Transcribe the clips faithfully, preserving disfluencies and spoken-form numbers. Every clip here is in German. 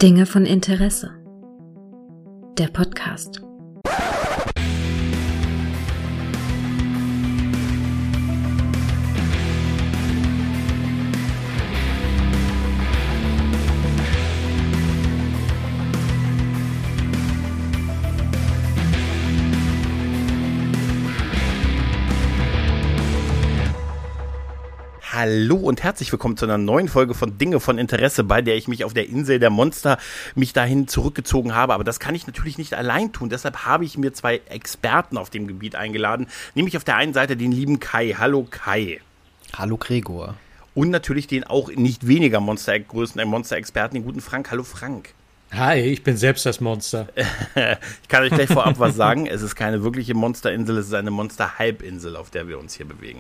Dinge von Interesse. Der Podcast. Hallo und herzlich willkommen zu einer neuen Folge von Dinge von Interesse, bei der ich mich auf der Insel der Monster mich dahin zurückgezogen habe. Aber das kann ich natürlich nicht allein tun. Deshalb habe ich mir zwei Experten auf dem Gebiet eingeladen. Nämlich auf der einen Seite den lieben Kai. Hallo Kai. Hallo Gregor. Und natürlich den auch nicht weniger Monster, größten Monster-Experten, den guten Frank. Hallo Frank. Hi, ich bin selbst das Monster. Ich kann euch gleich vorab was sagen. Es ist keine wirkliche Monsterinsel, es ist eine Monster-Halbinsel, auf der wir uns hier bewegen.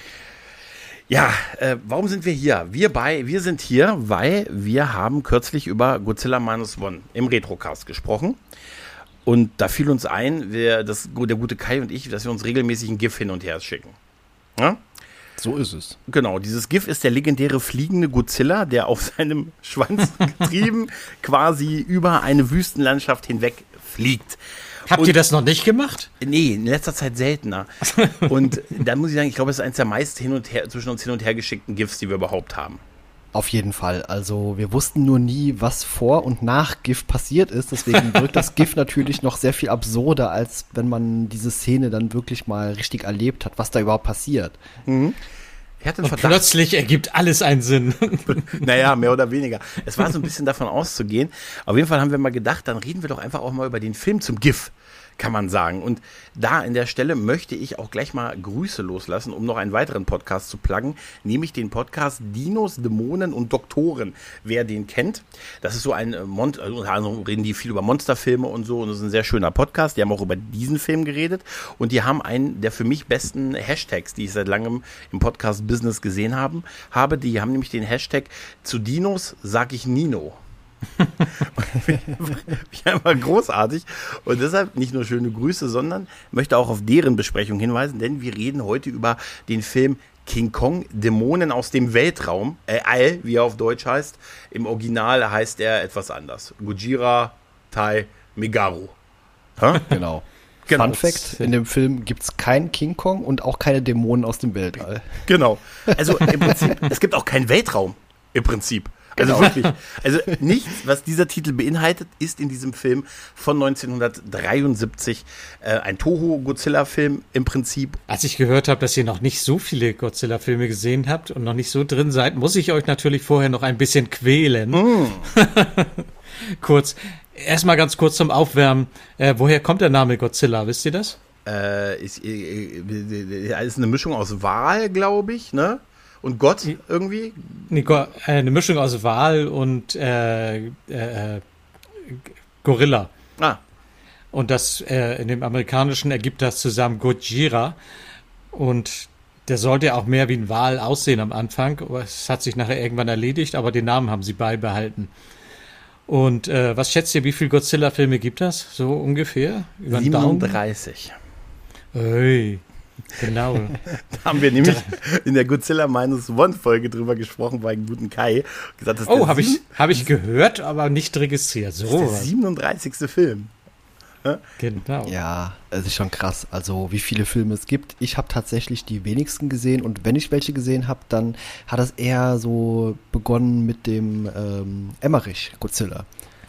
Ja, äh, warum sind wir hier? Wir bei, wir sind hier, weil wir haben kürzlich über Godzilla Minus One im Retrocast gesprochen. Und da fiel uns ein, wir, das, der gute Kai und ich, dass wir uns regelmäßig ein GIF hin und her schicken. Ja? So ist es. Genau, dieses GIF ist der legendäre fliegende Godzilla, der auf seinem Schwanz getrieben quasi über eine Wüstenlandschaft hinweg fliegt. Habt und, ihr das noch nicht gemacht? Nee, in letzter Zeit seltener. Und da muss ich sagen, ich glaube, es ist eines der meist hin und her, zwischen uns hin und her geschickten GIFs, die wir überhaupt haben. Auf jeden Fall. Also wir wussten nur nie, was vor und nach GIF passiert ist. Deswegen wirkt das GIF natürlich noch sehr viel absurder, als wenn man diese Szene dann wirklich mal richtig erlebt hat, was da überhaupt passiert. Mhm. Ich hatte einen und Verdacht. Plötzlich ergibt alles einen Sinn. Naja, mehr oder weniger. Es war so ein bisschen davon auszugehen. Auf jeden Fall haben wir mal gedacht, dann reden wir doch einfach auch mal über den Film zum GIF, kann man sagen. Und da an der Stelle möchte ich auch gleich mal Grüße loslassen, um noch einen weiteren Podcast zu pluggen, nämlich den Podcast Dinos, Dämonen und Doktoren. Wer den kennt, das ist so ein, Mon- also unter anderem reden die viel über Monsterfilme und so, und das ist ein sehr schöner Podcast. Die haben auch über diesen Film geredet und die haben einen der für mich besten Hashtags, die ich seit langem im Podcast-Business gesehen haben, habe. Die haben nämlich den Hashtag zu Dinos sag ich Nino. Ich einfach großartig und deshalb nicht nur schöne Grüße, sondern möchte auch auf deren Besprechung hinweisen, denn wir reden heute über den Film King Kong, Dämonen aus dem Weltraum, äh, All, wie er auf Deutsch heißt. Im Original heißt er etwas anders. Gojira Tai Megaru. Ha? Genau. Genau. Fun Fact, in dem Film gibt es keinen King Kong und auch keine Dämonen aus dem Weltall. Genau. Also im Prinzip, es gibt auch keinen Weltraum, im Prinzip. Also genau. Wirklich, also nichts, was dieser Titel beinhaltet, ist in diesem Film von neunzehnhundertdreiundsiebzig äh, ein Toho-Godzilla-Film im Prinzip. Als ich gehört habe, dass ihr noch nicht so viele Godzilla-Filme gesehen habt und noch nicht so drin seid, muss ich euch natürlich vorher noch ein bisschen quälen. Mm. Kurz, erstmal ganz kurz zum Aufwärmen. Äh, woher kommt der Name Godzilla, wisst ihr das? Äh, ist, äh, äh, ist eine Mischung aus Wal, glaube ich, ne? Und Gott irgendwie? Eine Mischung aus Wal und äh, äh, Gorilla. Ah. Und das äh, in dem Amerikanischen ergibt das zusammen Gojira. Und der sollte ja auch mehr wie ein Wal aussehen am Anfang. Es hat sich nachher irgendwann erledigt, aber den Namen haben sie beibehalten. Und äh, was schätzt ihr, wie viele Godzilla-Filme gibt das? So ungefähr? Über siebenunddreißig. Hey. Genau. Da haben wir nämlich in der Godzilla Minus One Folge drüber gesprochen bei dem guten Kai. Gesagt, das oh, habe ich, hab ich gehört, aber nicht registriert. So. Das ist der siebenunddreißigste Film. Ja? Genau. Ja, es ist schon krass. Also wie viele Filme es gibt. Ich habe tatsächlich die wenigsten gesehen und wenn ich welche gesehen habe, dann hat das eher so begonnen mit dem ähm, Emmerich Godzilla.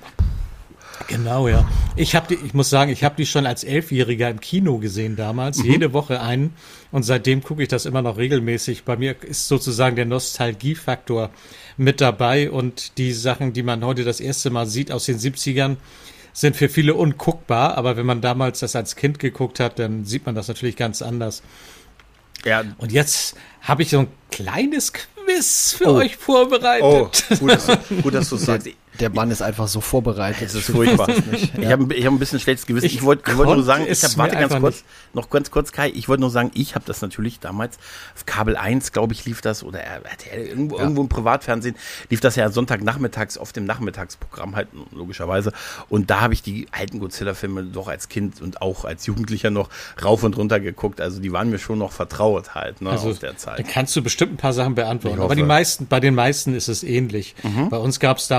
Genau, ja. Ich habe die, ich muss sagen, ich habe die schon als Elfjähriger im Kino gesehen damals, mhm. jede Woche einen. Und seitdem gucke ich das immer noch regelmäßig. Bei mir ist sozusagen der Nostalgiefaktor mit dabei. Und die Sachen, die man heute das erste Mal sieht aus den siebzigern, sind für viele unguckbar. Aber wenn man damals das als Kind geguckt hat, dann sieht man das natürlich ganz anders. Ja. Und jetzt habe ich so ein kleines Quiz für oh. euch vorbereitet. Oh, gut, dass du, gut, dass du sagst. Der Mann ist einfach so vorbereitet. Das ist furchtbar. Ich ja. habe ich hab ein bisschen schlechtes Gewissen. Ich, ich wollte wollt nur sagen, ich hab, warte ganz kurz, nicht. noch ganz kurz, Kai, ich wollte nur sagen, ich habe das natürlich damals auf Kabel eins, glaube ich, lief das, oder irgendwo, ja. irgendwo im Privatfernsehen, lief das ja Sonntagnachmittags auf dem Nachmittagsprogramm halt, logischerweise. Und da habe ich die alten Godzilla-Filme doch als Kind und auch als Jugendlicher noch rauf und runter geguckt. Also die waren mir schon noch vertraut halt, ne, also, aus der Zeit. Da kannst du bestimmt ein paar Sachen beantworten. Aber die meisten, bei den meisten ist es ähnlich. Mhm. Bei uns gab es damals um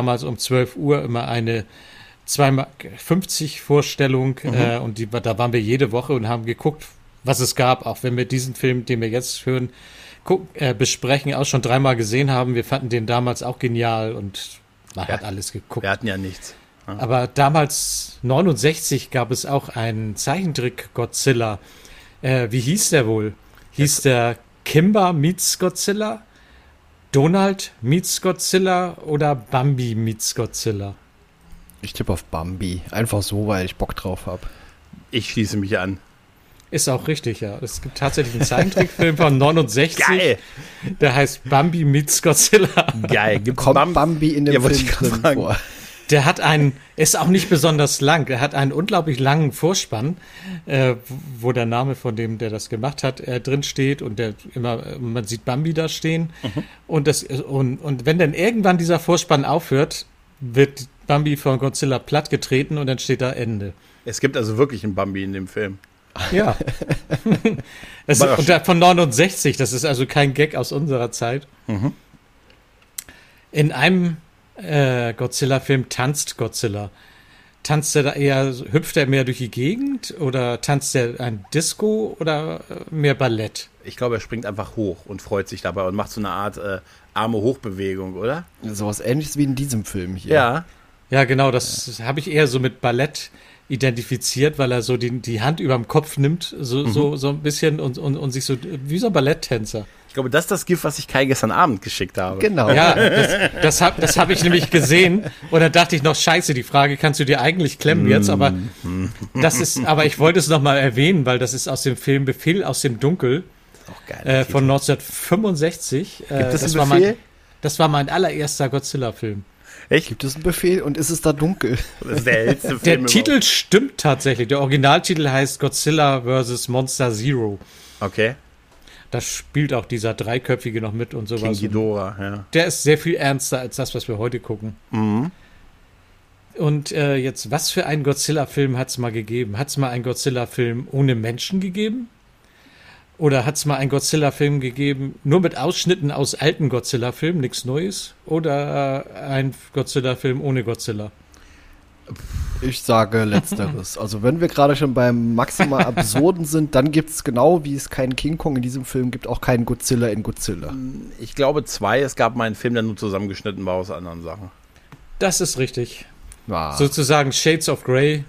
zwölf Uhr immer eine zwei Mark fünfzig Vorstellung Mhm. äh, und die, da waren wir jede Woche und haben geguckt, was es gab, auch wenn wir diesen Film, den wir jetzt hören, guck, äh, besprechen, auch schon dreimal gesehen haben. Wir fanden den damals auch genial und man Ja. hat alles geguckt. Wir hatten ja nichts. Aber damals, neunundsechzig, gab es auch einen Zeichentrick-Godzilla. Äh, wie hieß der wohl? Hieß der Kimba meets Godzilla, Donald meets Godzilla oder Bambi meets Godzilla? Ich tippe auf Bambi. Einfach so, weil ich Bock drauf habe. Ich schließe mich an. Ist auch richtig, ja. Es gibt tatsächlich einen Zeichentrickfilm von neunundsechzig. Geil. Der heißt Bambi meets Godzilla. Geil. Gibt's Kommt Bam- Bambi in dem Ja, wollte Film ich grad drin sagen. vor? Der hat einen, ist auch nicht besonders lang, der hat einen unglaublich langen Vorspann, äh, wo der Name von dem, der das gemacht hat, äh, drin steht und der immer, äh, man sieht Bambi da stehen. Mhm. Und, das, und, und wenn dann irgendwann dieser Vorspann aufhört, wird Bambi von Godzilla plattgetreten und dann steht da Ende. Es gibt also wirklich einen Bambi in dem Film. Ja. das ist, und der von neunundsechzig, das ist also kein Gag aus unserer Zeit. Mhm. In einem äh, Godzilla-Film tanzt Godzilla. Tanzt er da eher, hüpft er mehr durch die Gegend oder tanzt er ein Disco oder äh, mehr Ballett? Ich glaube, er springt einfach hoch und freut sich dabei und macht so eine Art äh, Arme-Hochbewegung, oder? Sowas ähnliches wie in diesem Film hier. Ja. Ja, genau, das habe ich eher so mit Ballett identifiziert, weil er so die, die Hand über dem Kopf nimmt, so, Mhm. so, so ein bisschen und, und, und sich so, wie so ein Balletttänzer. Ich glaube, das ist das Gift, was ich Kai gestern Abend geschickt habe. Genau. Ja, das, das habe das hab ich nämlich gesehen und da dachte ich noch, scheiße, die Frage kannst du dir eigentlich klemmen jetzt, aber das ist, aber ich wollte es nochmal erwähnen, weil das ist aus dem Film Befehl aus dem Dunkel Auch geil. äh, von neunzehnhundertfünfundsechzig. Äh, Gibt es das einen war mein, Befehl? das war mein allererster Godzilla-Film. Echt? Gibt es einen Befehl und ist es da dunkel? Das ist der hellste Film Der überhaupt. Titel stimmt tatsächlich. Der Originaltitel heißt Godzilla versus. Monster Zero. Okay. Da spielt auch dieser Dreiköpfige noch mit und King sowas. Ghidorah, ja. Der ist sehr viel ernster als das, was wir heute gucken. Mhm. Und äh, jetzt, was für einen Godzilla-Film hat es mal gegeben? Hat es mal einen Godzilla-Film ohne Menschen gegeben? Oder hat es mal einen Godzilla-Film gegeben, nur mit Ausschnitten aus alten Godzilla-Filmen, nichts Neues? Oder äh, ein Godzilla-Film ohne Godzilla? Ich sage Letzteres. Also wenn wir gerade schon beim maximal Absurden sind, dann gibt es genau, wie es keinen King Kong in diesem Film gibt, auch keinen Godzilla in Godzilla. Ich glaube zwei. Es gab mal einen Film, der nur zusammengeschnitten war aus anderen Sachen. Das ist richtig. Ja. Sozusagen Shades of Grey.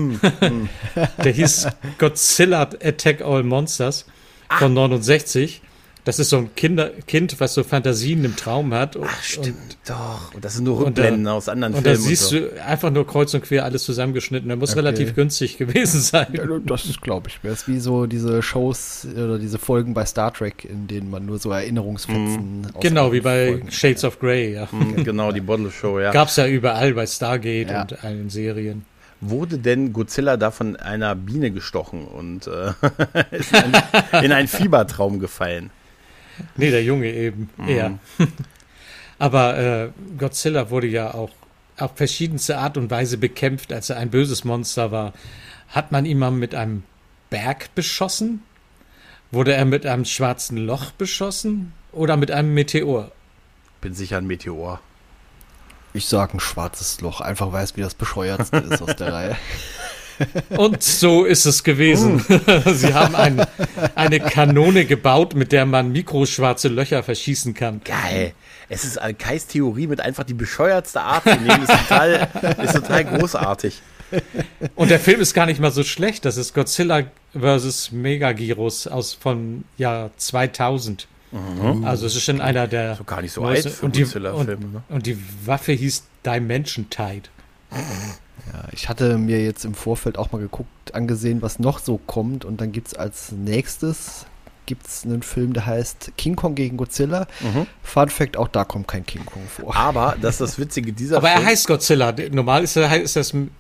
Der hieß Godzilla Attack All Monsters von neunundsechzig. Das ist so ein Kinder, Kind, was so Fantasien im Traum hat. Und, Ach, stimmt. Doch. Und das sind nur Und da- Rückblenden aus anderen Und da Filmen. siehst so. du einfach nur kreuz und quer alles zusammengeschnitten. Der muss Okay. relativ günstig gewesen sein. Ja, das ist, glaube ich, wäre es wie so diese Shows oder diese Folgen bei Star Trek, in denen man nur so Erinnerungsfetzen aus Genau, wie alten bei Folgen- Shades of Grey. Ja. Mhm, genau, die Bottle Show, ja. Gab's ja überall bei Stargate Ja. und allen Serien. Wurde denn Godzilla da von einer Biene gestochen und äh, ist in, ein, in einen Fiebertraum gefallen? Nee, der Junge eben eher. Aber äh, Godzilla wurde ja auch auf verschiedenste Art und Weise bekämpft, als er ein böses Monster war. Hat man ihn mal mit einem Berg beschossen? Wurde er mit einem schwarzen Loch beschossen? Oder mit einem Meteor? Bin sicher ein Meteor. Ich sage ein schwarzes Loch, einfach weil es wie das bescheuertste ist aus der Reihe. Und so ist es gewesen. Sie haben ein, eine Kanone gebaut, mit der man mikroschwarze Löcher verschießen kann. Geil. Es ist Kais Theorie mit einfach die bescheuertste Art zu nehmen. Ist total, ist total großartig. Und der Film ist gar nicht mal so schlecht. Das ist Godzilla versus. Megagyros aus von Jahr zweitausend. Also es ist schon einer der So gar nicht so neuesten- alt für und die, Godzilla-Filme, und, ne? und die Waffe hieß Dimension Tide. Ja, ich hatte mir jetzt im Vorfeld auch mal geguckt, angesehen, was noch so kommt. Und dann gibt es als nächstes gibt's einen Film, der heißt King Kong gegen Godzilla. Mhm. Fun Fact, auch da kommt kein King Kong vor. Aber das ist das Witzige dieser Aber er Film. heißt Godzilla. Normal ist, er, ist das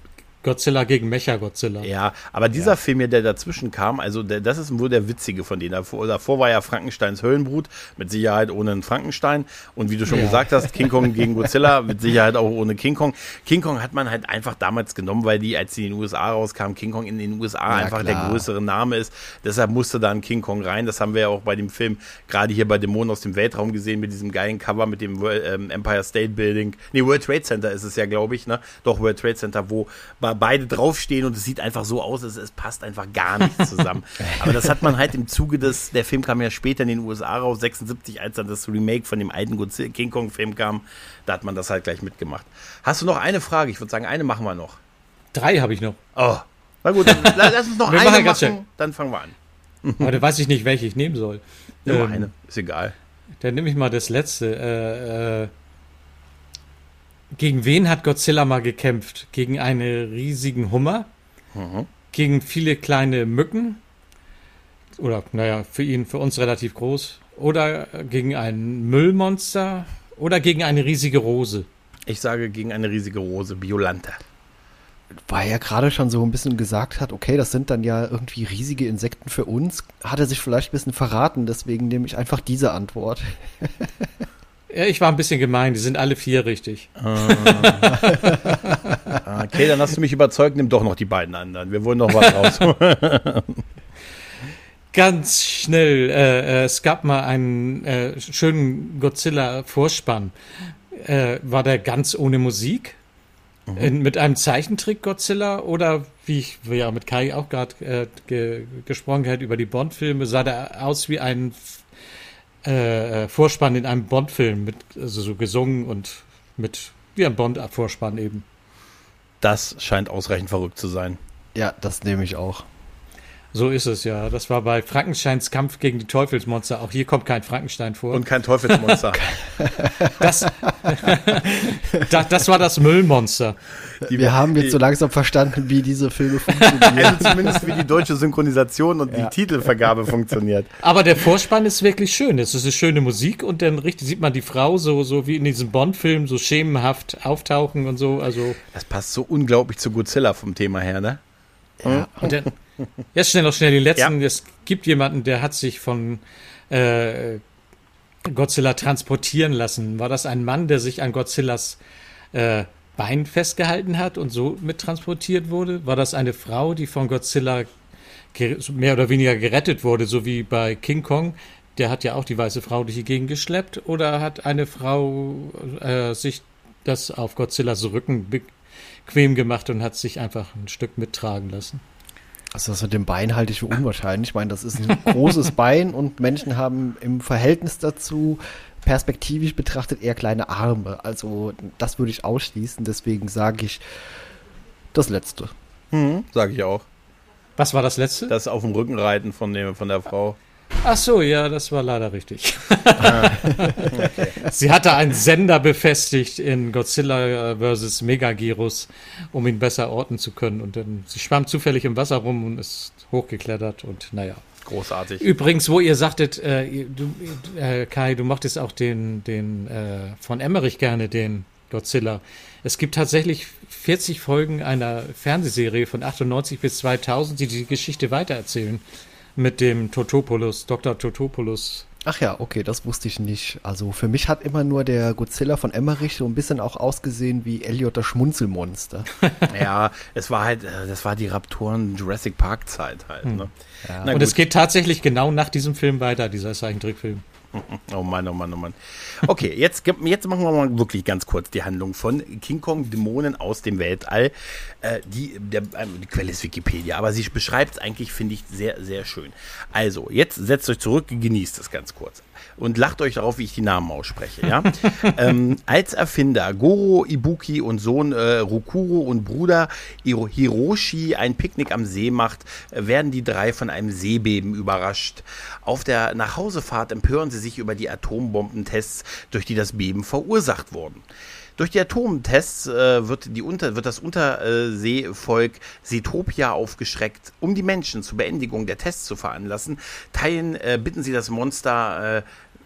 Godzilla gegen Mecha-Godzilla. Ja, aber dieser ja. Film hier, der dazwischen kam, also der, das ist wohl der witzige von denen. Davor, davor war ja Frankensteins Höllenbrut, mit Sicherheit ohne einen Frankenstein. Und wie du schon ja. gesagt hast, King Kong gegen Godzilla, mit Sicherheit auch ohne King Kong. King Kong hat man halt einfach damals genommen, weil die, als die in den U S A rauskam, King Kong in den U S A ja, einfach klar. der größere Name ist. Deshalb musste da ein King Kong rein. Das haben wir ja auch bei dem Film, gerade hier bei Dämonen aus dem Weltraum gesehen, mit diesem geilen Cover, mit dem ähm, Empire State Building. Nee, World Trade Center ist es ja, glaube ich, ne? Doch, World Trade Center, wo beide draufstehen und es sieht einfach so aus, es, es passt einfach gar nicht zusammen. Aber das hat man halt im Zuge des, der Film kam ja später in den U S A raus, sechsundsiebzig, als dann das Remake von dem alten King Kong Film kam, da hat man das halt gleich mitgemacht. Hast du noch eine Frage? Ich würde sagen, eine machen wir noch. Drei habe ich noch. Oh, na gut, dann lass uns noch wir eine machen, machen, dann fangen wir an. Aber da weiß ich nicht, welche ich nehmen soll. Nimm ähm, eine, ist egal. Dann nehme ich mal das letzte. Äh, äh, Gegen wen hat Godzilla mal gekämpft? Gegen einen riesigen Hummer? Mhm. Gegen viele kleine Mücken? Oder, naja, für ihn, für uns relativ groß. Oder gegen ein Müllmonster? Oder gegen eine riesige Rose? Ich sage gegen eine riesige Rose, Biolante. Weil er gerade schon so ein bisschen gesagt hat, okay, das sind dann ja irgendwie riesige Insekten für uns, hat er sich vielleicht ein bisschen verraten, deswegen nehme ich einfach diese Antwort. Ja, ich war ein bisschen gemein, die sind alle vier richtig. Okay, dann hast du mich überzeugt, nimm doch noch die beiden anderen. Wir wollen noch was raus. Ganz schnell, äh, es gab mal einen äh, schönen Godzilla-Vorspann. Äh, war der ganz ohne Musik? Mhm. In, mit einem Zeichentrick-Godzilla? Oder wie ich ja mit Kai auch gerade äh, ge, gesprochen habe über die Bond-Filme, sah der aus wie ein Äh, Vorspann in einem Bond-Film, mit, also so gesungen und mit, wie ein Bond-Vorspann eben. Das scheint ausreichend verrückt zu sein. Ja, das nehme ich auch. So ist es, ja. Das war bei Frankensteins Kampf gegen die Teufelsmonster. Auch hier kommt kein Frankenstein vor. Und kein Teufelsmonster. das, das, das war das Müllmonster. Die, Wir haben jetzt so langsam verstanden, wie diese Filme funktionieren. Also zumindest wie die deutsche Synchronisation und ja. die Titelvergabe funktioniert. Aber der Vorspann ist wirklich schön. Es ist eine schöne Musik und dann richtig sieht man die Frau so, so wie in diesem Bond-Film so schemenhaft auftauchen und so. Also das passt so unglaublich zu Godzilla vom Thema her, ne? Ja. Und dann jetzt schnell noch schnell die letzten. Ja. Es gibt jemanden, der hat sich von äh, Godzilla transportieren lassen. War das ein Mann, der sich an Godzillas äh, Bein festgehalten hat und so mit transportiert wurde? War das eine Frau, die von Godzilla mehr oder weniger gerettet wurde, so wie bei King Kong? Der hat ja auch die weiße Frau durch die Gegend geschleppt. Oder hat eine Frau äh, sich das auf Godzillas Rücken bequem gemacht und hat sich einfach ein Stück mittragen lassen? Also das mit dem Bein halte ich für unwahrscheinlich. Ich meine, das ist ein großes Bein und Menschen haben im Verhältnis dazu perspektivisch betrachtet eher kleine Arme. Also das würde ich ausschließen. Deswegen sage ich das Letzte. Mhm, sage ich auch. Was war das Letzte? Das auf dem Rücken reiten von, dem, von der Frau. Ach so, ja, das war leider richtig. Ah, okay. Sie hatte einen Sender befestigt in Godzilla versus Megaguirus, um ihn besser orten zu können. Und dann, sie schwamm zufällig im Wasser rum und ist hochgeklettert und naja. Großartig. Übrigens, wo ihr sagtet, äh, du, äh, Kai, du mochtest auch den, den äh, von Emmerich gerne, den Godzilla. Es gibt tatsächlich vierzig Folgen einer Fernsehserie von achtundneunzig bis zweitausend, die die Geschichte weitererzählen. Mit dem Totopoulos, Doktor Totopoulos. Ach ja, okay, das wusste ich nicht. Also für mich hat immer nur der Godzilla von Emmerich so ein bisschen auch ausgesehen wie Elliot das Schmunzelmonster. Ja, es war halt, das war die Raptoren Jurassic Park Zeit halt. Hm. Ne? Ja. Und es geht tatsächlich genau nach diesem Film weiter, dieser Zeichentrickfilm. Oh Mann, oh Mann, oh Mann. Okay, jetzt, jetzt machen wir mal wirklich ganz kurz die Handlung von King Kong, Dämonen aus dem Weltall. Äh, die, der, die Quelle ist Wikipedia, aber sie beschreibt es eigentlich, finde ich, sehr, sehr schön. Also, jetzt setzt euch zurück, genießt es ganz kurz. Und lacht euch darauf, wie ich die Namen ausspreche. Ja? ähm, als Erfinder Goro Ibuki und Sohn äh, Rokuro und Bruder Hiroshi ein Picknick am See macht, äh, werden die drei von einem Seebeben überrascht. Auf der Nachhausefahrt empören sie sich über die Atombombentests, durch die das Beben verursacht wurden. Durch die Atomtests äh, wird, die Unter, wird das Unterseevolk Seetopia aufgeschreckt. Um die Menschen zur Beendigung der Tests zu veranlassen, teilen, äh, bitten sie das Monster, äh,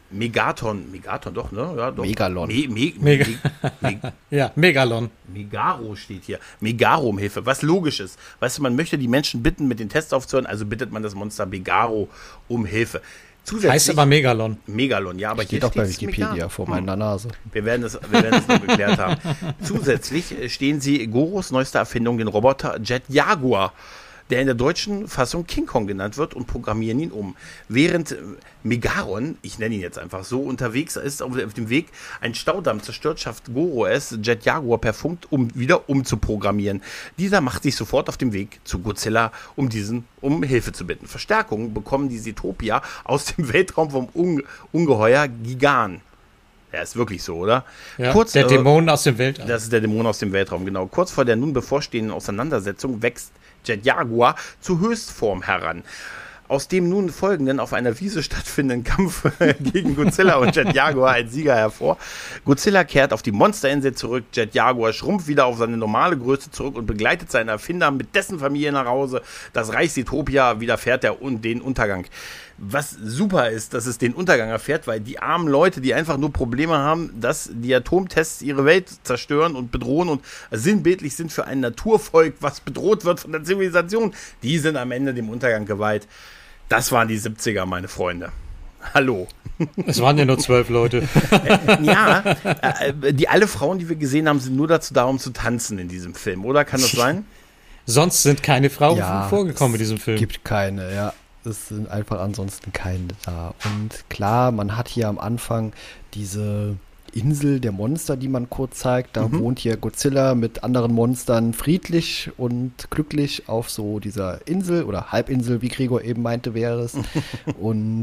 Megaton, Megaton doch, ne? Ja, doch. Megalon. Me, me, Mega. me, me, Ja, Megalon. Megaro steht hier. Megaro um Hilfe, was logisch ist. Weißt du, man möchte die Menschen bitten, mit den Tests aufzuhören, also bittet man das Monster Megaro um Hilfe. Zusätzlich, Heißt aber Megalon. Megalon, ja, aber Steht hier auch bei steht's Wikipedia Megaro. vor Hm. meiner Nase. Wir werden es, wir werden es noch geklärt haben. Zusätzlich stehen sie Goros neueste Erfindung, den Roboter Jet Jaguar, der in der deutschen Fassung King Kong genannt wird, und programmieren ihn um. Während Megaron, ich nenne ihn jetzt einfach so, unterwegs ist, auf dem Weg ein Staudamm zerstört, schafft Goro es, Jet Jaguar per Funk, um wieder umzuprogrammieren. Dieser macht sich sofort auf den Weg zu Godzilla, um diesen um Hilfe zu bitten. Verstärkung bekommen die Zetopia aus dem Weltraum vom Unge- Ungeheuer Gigan. Ja, ist wirklich so, oder? Ja, Kurz, der äh, Dämon aus dem Weltall. Das ist der Dämon aus dem Weltraum, genau. Kurz vor der nun bevorstehenden Auseinandersetzung wächst Jet Jaguar zu Höchstform heran. Aus dem nun folgenden, auf einer Wiese stattfindenden Kampf gegen Godzilla und Jet Jaguar ein Sieger hervor. Godzilla kehrt auf die Monsterinsel zurück, Jet Jaguar schrumpft wieder auf seine normale Größe zurück und begleitet seinen Erfinder mit dessen Familie nach Hause. Das Reich Zetopia widerfährt der, den Untergang. Was super ist, dass es den Untergang erfährt, weil die armen Leute, die einfach nur Probleme haben, dass die Atomtests ihre Welt zerstören und bedrohen und sinnbildlich sind für ein Naturvolk, was bedroht wird von der Zivilisation, die sind am Ende dem Untergang geweiht. Das waren die siebziger, meine Freunde. Hallo. Es waren ja nur zwölf Leute. Äh, ja, äh, die alle Frauen, die wir gesehen haben, sind nur dazu da, um zu tanzen in diesem Film, oder? Kann das sein? Sonst sind keine Frauen Ja, vorgekommen in es diesem Film. Gibt keine, ja. Es sind einfach ansonsten keine da. Und klar, man hat hier am Anfang diese Insel der Monster, die man kurz zeigt. Da Mhm. wohnt hier Godzilla mit anderen Monstern friedlich und glücklich auf so dieser Insel oder Halbinsel, wie Gregor eben meinte, wäre es. und,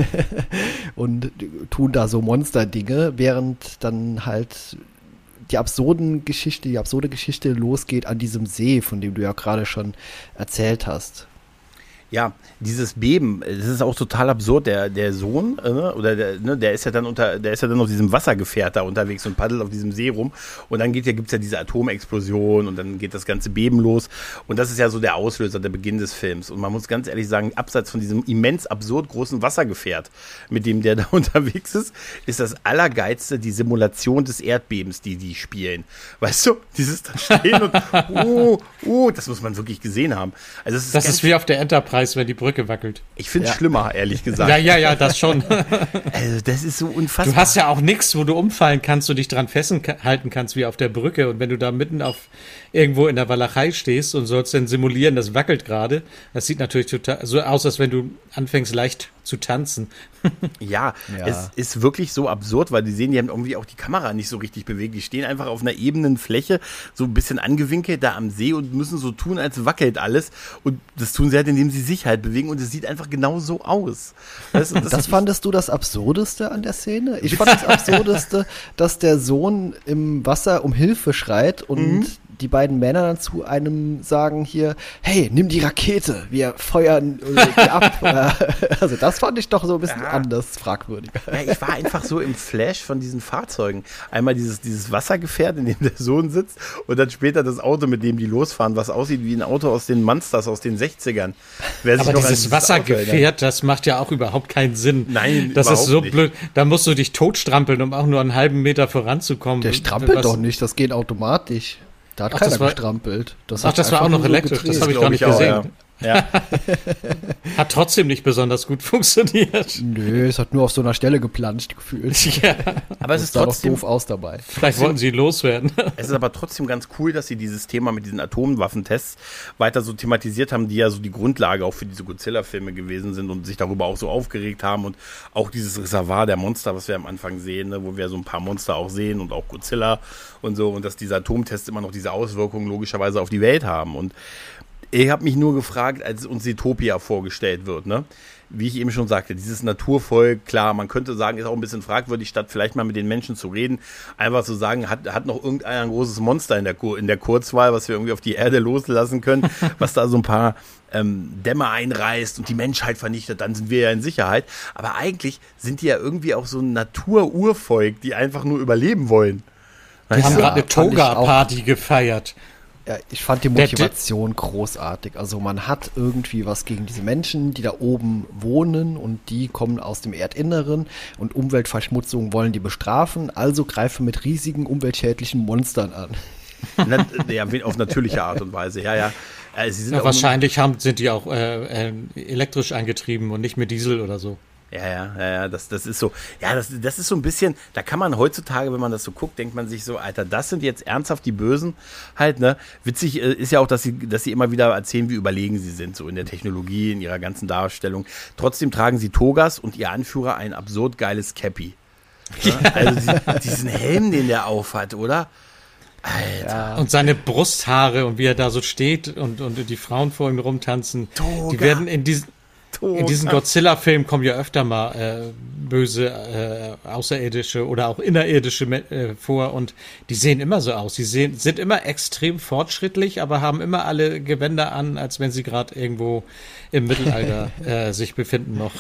und tun da so Monsterdinge, während dann halt die absurden Geschichte, die absurde Geschichte losgeht an diesem See, von dem du ja gerade schon erzählt hast. Ja, dieses Beben, das ist auch total absurd. Der, der Sohn, äh, oder der, ne, der ist ja dann unter, der ist ja dann auf diesem Wassergefährt da unterwegs und paddelt auf diesem See rum. Und dann geht ja, gibt's ja diese Atomexplosion und dann geht das ganze Beben los. Und das ist ja so der Auslöser, der Beginn des Films. Und man muss ganz ehrlich sagen, abseits von diesem immens absurd großen Wassergefährt, mit dem der da unterwegs ist, ist das Allergeilste die Simulation des Erdbebens, die die spielen. Weißt du, dieses da stehen und, uh, uh, das muss man wirklich gesehen haben. Also es ist Das ganz, ist wie auf der Enterprise, wenn die Brücke wackelt. ich finde es Ja. schlimmer, ehrlich gesagt. Ja, ja, ja, das schon. Also das ist so unfassbar. Du hast ja auch nichts, wo du umfallen kannst und dich dran festhalten kannst, wie auf der Brücke. Und wenn du da mitten auf irgendwo in der Walachei stehst und sollst dann simulieren, das wackelt gerade, das sieht natürlich total so aus, als wenn du anfängst leicht zu tanzen. Ja, Ja. es ist wirklich so absurd, weil die sehen, die haben irgendwie auch die Kamera nicht so richtig bewegt. Die stehen einfach auf einer ebenen Fläche, so ein bisschen angewinkelt da am See und müssen so tun, als wackelt alles. Und das tun sie halt, indem sie sich halt bewegen und es sieht einfach genau so aus. Weißt du, Das, das fandest du das Absurdeste an der Szene? Ich fand das Absurdeste, dass der Sohn im Wasser um Hilfe schreit und Mhm. die beiden Männer dann zu einem sagen hier, hey, nimm die Rakete, wir feuern äh, die ab. Also das fand ich doch so ein bisschen Ja. anders fragwürdig. Ja, ich war einfach so im Flash von diesen Fahrzeugen. Einmal dieses, dieses Wassergefährt, in dem der Sohn sitzt und dann später das Auto, mit dem die losfahren, was aussieht wie ein Auto aus den Monsters aus den sechzigern. Wer sich Aber noch an dieses Auto erinnert. Wassergefährt, das macht ja auch überhaupt keinen Sinn. Nein, das ist überhaupt so nicht. blöd. Da musst du dich totstrampeln, um auch nur einen halben Meter voranzukommen. Der strampelt Was- doch nicht, das geht automatisch. Da hat Ach, keiner das war- gestrampelt. Das Ach, hat das war einfach auch noch nur so elektrisch, das gedreht. habe ich glaub gar nicht auch, gesehen. Ja. Ja. Hat trotzdem nicht besonders gut funktioniert. Nö, es hat nur auf so einer Stelle geplanscht gefühlt. Ja, Aber es Das ist sah doch trotzdem doof aus dabei. vielleicht wollten sie loswerden. Es ist aber trotzdem ganz cool, dass sie dieses Thema mit diesen Atomwaffentests weiter so thematisiert haben, die ja so die Grundlage auch für diese Godzilla-Filme gewesen sind und sich darüber auch so aufgeregt haben und auch dieses Reservoir der Monster, was wir am Anfang sehen, ne, wo wir so ein paar Monster auch sehen und auch Godzilla und so und dass diese Atomtests immer noch diese Auswirkungen logischerweise auf die Welt haben. Und ich habe mich nur gefragt, als uns Zetopia vorgestellt wird, ne? Wie ich eben schon sagte, dieses Naturvolk, klar, man könnte sagen, ist auch ein bisschen fragwürdig, statt vielleicht mal mit den Menschen zu reden, einfach zu sagen, hat, hat noch irgendeiner ein großes Monster in der, in der Kurzwahl, was wir irgendwie auf die Erde loslassen können, was da so ein paar ähm, Dämme einreißt und die Menschheit vernichtet, dann sind wir ja in Sicherheit. Aber eigentlich sind die ja irgendwie auch so ein Natururvolk, die einfach nur überleben wollen. Wir haben Ja, gerade eine fand ich auch. Toga-Party gefeiert. Ja, ich fand die Motivation großartig. Also man hat irgendwie was gegen diese Menschen, die da oben wohnen und die kommen aus dem Erdinneren und Umweltverschmutzung wollen die bestrafen, also greifen mit riesigen umweltschädlichen Monstern an. Na, ja, auf natürliche Art und Weise, ja, ja. Äh, sie sind ja auch wahrscheinlich haben, sind die auch äh, äh, elektrisch angetrieben und nicht mit Diesel oder so. Ja, ja, ja, ja, das, das ist so, ja, das, das ist so ein bisschen, da kann man heutzutage, wenn man das so guckt, denkt man sich so, Alter, das sind jetzt ernsthaft die Bösen halt, ne? Witzig äh, ist ja auch, dass sie, dass sie immer wieder erzählen, wie überlegen sie sind, so in der Technologie, in ihrer ganzen Darstellung. Trotzdem tragen sie Togas und ihr Anführer ein absurd geiles Cappy. Ja? Also die, diesen Helm, den der aufhat, oder? Alter. Ja. Und seine Brusthaare und wie er da so steht und, und die Frauen vor ihm rumtanzen, Toga. Die werden in diesen In diesen Godzilla-Filmen kommen ja öfter mal äh, böse äh, Außerirdische oder auch Innerirdische äh, vor und die sehen immer so aus. Sie sehen, sind immer extrem fortschrittlich, aber haben immer alle Gewänder an, als wenn sie gerade irgendwo im Mittelalter äh, sich befinden noch.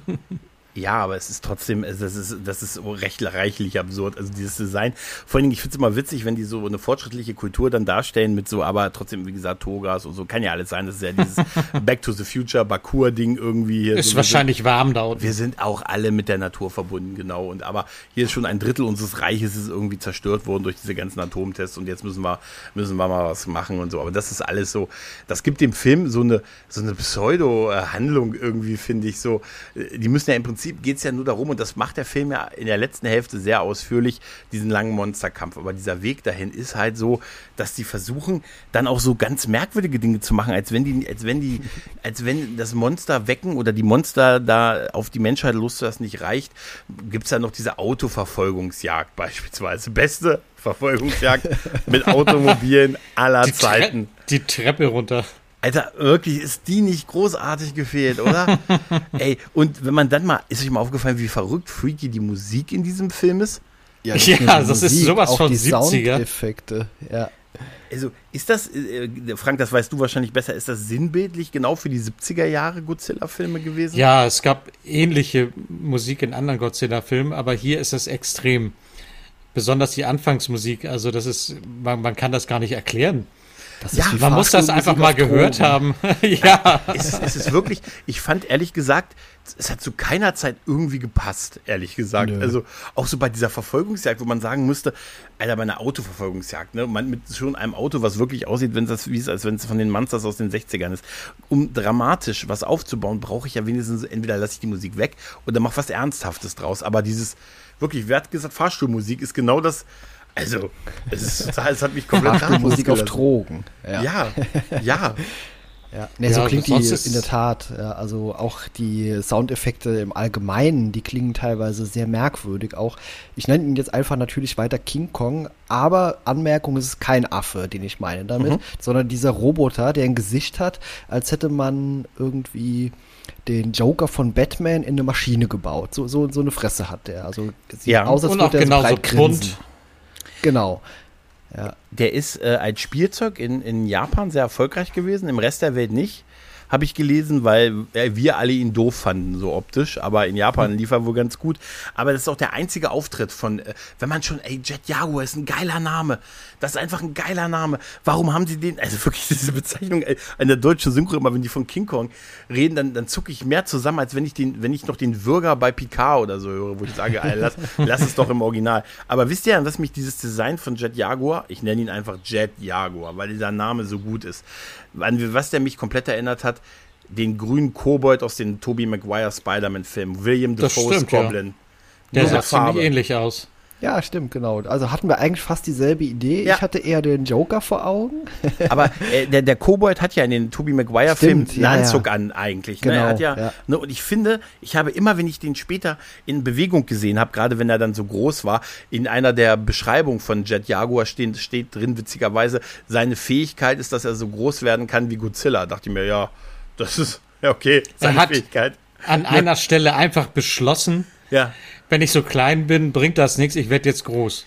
Ja, aber es ist trotzdem, das ist, das ist recht reichlich absurd, also dieses Design. Vor allen Dingen, ich finde es immer witzig, wenn die so eine fortschrittliche Kultur dann darstellen mit so, aber trotzdem, wie gesagt, Togas und so, kann ja alles sein. Das ist ja dieses Back to the Future Bakur-Ding irgendwie hier. Ist so, wahrscheinlich sind, warm da unten. Wir sind auch alle mit der Natur verbunden, genau. Und aber hier ist schon ein Drittel unseres Reiches ist irgendwie zerstört worden durch diese ganzen Atomtests und jetzt müssen wir, müssen wir mal was machen und so. Aber das ist alles so, das gibt dem Film so eine, so eine Pseudo-Handlung irgendwie, finde ich so. Die müssen ja im Prinzip geht es ja nur darum, und das macht der Film ja in der letzten Hälfte sehr ausführlich, diesen langen Monsterkampf. Aber dieser Weg dahin ist halt so, dass die versuchen, dann auch so ganz merkwürdige Dinge zu machen, als wenn die, als wenn die, als wenn das Monster wecken oder die Monster da auf die Menschheit loszulassen nicht reicht, gibt es da noch diese Autoverfolgungsjagd beispielsweise. Beste Verfolgungsjagd mit Automobilen aller die Zeiten. Tre- die Treppe runter. Alter, wirklich, ist die nicht großartig gefehlt, oder? Ey, und wenn man dann mal, ist euch mal aufgefallen, wie verrückt freaky die Musik in diesem Film ist? Ja, ja das Musik, ist sowas auch von die siebziger. Soundeffekte, ja. Also, ist das, äh, Frank, das weißt du wahrscheinlich besser, ist das sinnbildlich genau für die siebziger Jahre Godzilla-Filme gewesen? Ja, es gab ähnliche Musik in anderen Godzilla-Filmen, aber hier ist es extrem. Besonders die Anfangsmusik, also das ist, man, man kann das gar nicht erklären. Das ja, man muss das einfach mal gehört haben. Ja. Es, es ist wirklich, ich fand ehrlich gesagt, es hat zu keiner Zeit irgendwie gepasst, ehrlich gesagt. Nö. Also auch so bei dieser Verfolgungsjagd, wo man sagen müsste, Alter, bei einer Autoverfolgungsjagd, ne, man mit schon einem Auto, was wirklich aussieht, wenn es wie es, als wenn es von den Monsters aus den sechzigern ist. Um dramatisch was aufzubauen, brauche ich ja wenigstens, entweder lasse ich die Musik weg oder mache was Ernsthaftes draus. Aber dieses, wirklich, wer hat gesagt, Fahrstuhlmusik ist genau das. Also, es ist total, es hat mich komplett Musik auf Drogen. Ja, ja. ja. ja. Nee, ja, so klingt die in der Tat. Ja, also auch die Soundeffekte im Allgemeinen, die klingen teilweise sehr merkwürdig. Auch, ich nenne ihn jetzt einfach natürlich weiter King Kong, aber Anmerkung, es ist kein Affe, den ich meine damit, mhm. sondern dieser Roboter, der ein Gesicht hat, als hätte man irgendwie den Joker von Batman in eine Maschine gebaut. So, so, so eine Fresse hat der. Also sieht ja. aus, als würde er so breit grinsen. Genau. Ja. Der ist äh, als Spielzeug in, in Japan sehr erfolgreich gewesen, im Rest der Welt nicht, habe ich gelesen, weil äh, wir alle ihn doof fanden, so optisch, aber in Japan lief er wohl ganz gut. Aber das ist auch der einzige Auftritt von, äh, wenn man schon, ey, Jet Jaguar ist ein geiler Name, das ist einfach ein geiler Name. Warum haben sie den, also wirklich diese Bezeichnung, ey, an der deutschen Synchro immer, wenn die von King Kong reden, dann, dann zucke ich mehr zusammen, als wenn ich den, wenn ich noch den Würger bei Picard oder so höre, wo ich sage, ey, lass, lass es doch im Original. Aber wisst ihr, was mich dieses Design von Jet Jaguar, ich nenne ihn einfach Jet Jaguar, weil dieser Name so gut ist, an was der mich komplett erinnert hat, den grünen Kobold aus den Tobey Maguire Spider-Man-Filmen, William Dafoe's Goblin. Ja. Der sah ziemlich ähnlich aus. Ja, stimmt, genau. Also hatten wir eigentlich fast dieselbe Idee. Ja. Ich hatte eher den Joker vor Augen. Aber äh, der, der Kobold hat ja in den Tobey Maguire-Filmen einen ja, Anzug ja. an eigentlich. Genau, ne? Er hat ja, ja. Ne, und ich finde, ich habe immer, wenn ich den später in Bewegung gesehen habe, gerade wenn er dann so groß war, in einer der Beschreibungen von Jet Jaguar steht, steht drin, witzigerweise, seine Fähigkeit ist, dass er so groß werden kann wie Godzilla. Da dachte ich mir, ja, das ist, ja okay, seine er hat Fähigkeit. An einer Stelle einfach beschlossen, ja. wenn ich so klein bin, bringt das nichts, ich werde jetzt groß.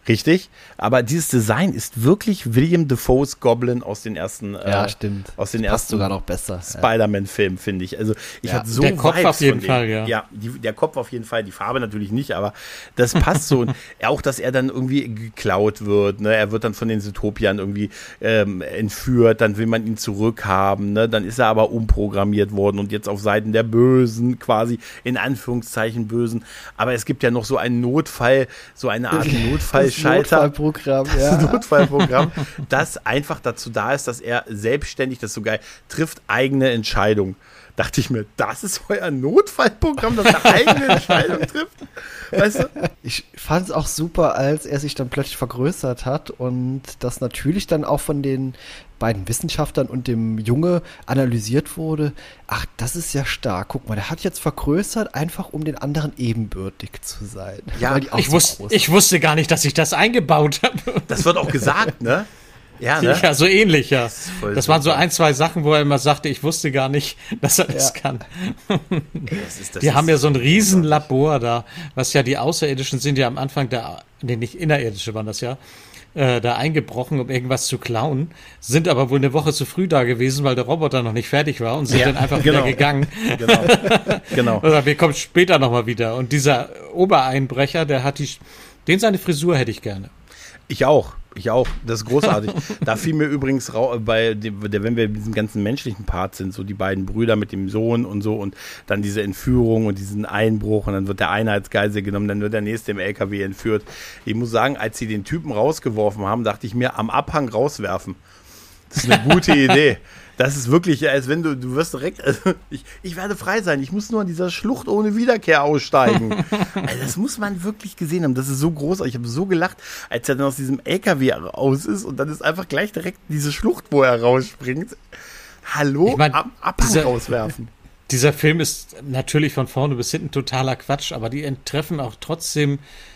Richtig, aber dieses Design ist wirklich William Dafoes Goblin aus den ersten, Ja, äh, stimmt. aus den Passt ersten sogar noch besser. Spider-Man-Filmen, finde ich. Also ich Ja. hatte so Der Kopf Vibes auf jeden von dem. Fall, ja. Ja, die, der Kopf auf jeden Fall, die Farbe natürlich nicht, aber das passt so. Und auch, dass er dann irgendwie geklaut wird, ne? Er wird dann von den Zootopiern irgendwie ähm, entführt, dann will man ihn zurückhaben, ne? Dann ist er aber umprogrammiert worden und jetzt auf Seiten der Bösen, quasi in Anführungszeichen Bösen. Aber es gibt ja noch so einen Notfall, so eine Art Notfallschalter. Das Notfallprogramm, ja. Das Notfallprogramm, das einfach dazu da ist, dass er selbstständig, das ist so geil, trifft eigene Entscheidungen. Dachte ich mir, das ist euer Notfallprogramm, dass er eigene Entscheidungen trifft? Weißt du? Ich fand es auch super, als er sich dann plötzlich vergrößert hat und das natürlich dann auch von den beiden Wissenschaftlern und dem Junge analysiert wurde. Ach, das ist ja stark. Guck mal, der hat jetzt vergrößert, einfach um den anderen ebenbürtig zu sein. Ja, Weil die auch Ich, so wus groß ich wusste gar nicht, dass ich das eingebaut habe. Das wird auch gesagt, ne? Ja, ne? Ja, so ähnlich, ja. Das ist voll Das waren so super. ein, zwei Sachen, wo er immer sagte, ich wusste gar nicht, dass er das Ja. kann. Ey, das ist, das Die ist haben ja so ein riesen Labor da, was ja die Außerirdischen sind ja am Anfang da, nee, nicht Innerirdische waren das ja, äh, da eingebrochen, um irgendwas zu klauen, sind aber wohl eine Woche zu früh da gewesen, weil der Roboter noch nicht fertig war und sind Ja, dann einfach genau. wieder gegangen. Genau, genau. Oder wir kommen später nochmal wieder. Und dieser Obereinbrecher, der hat die, den seine Frisur hätte ich gerne. Ich auch, ich auch. Das ist großartig. Da fiel mir übrigens rau bei dem, der, wenn wir in diesem ganzen menschlichen Part sind, so die beiden Brüder mit dem Sohn und so und dann diese Entführung und diesen Einbruch und dann wird der eine als Geisel genommen, dann wird der nächste im L K W entführt. Ich muss sagen, als sie den Typen rausgeworfen haben, dachte ich mir, am Abhang rauswerfen. Das ist eine gute Idee. Das ist wirklich, als wenn du, du wirst direkt, also ich, ich werde frei sein, ich muss nur an dieser Schlucht ohne Wiederkehr aussteigen. Also das muss man wirklich gesehen haben, das ist so groß, ich habe so gelacht, als er dann aus diesem L K W raus ist und dann ist einfach gleich direkt diese Schlucht, wo er rausspringt. Hallo, Ich mein, am Abhang dieser- rauswerfen. Dieser Film ist natürlich von vorne bis hinten totaler Quatsch, aber die treffen auch trotzdem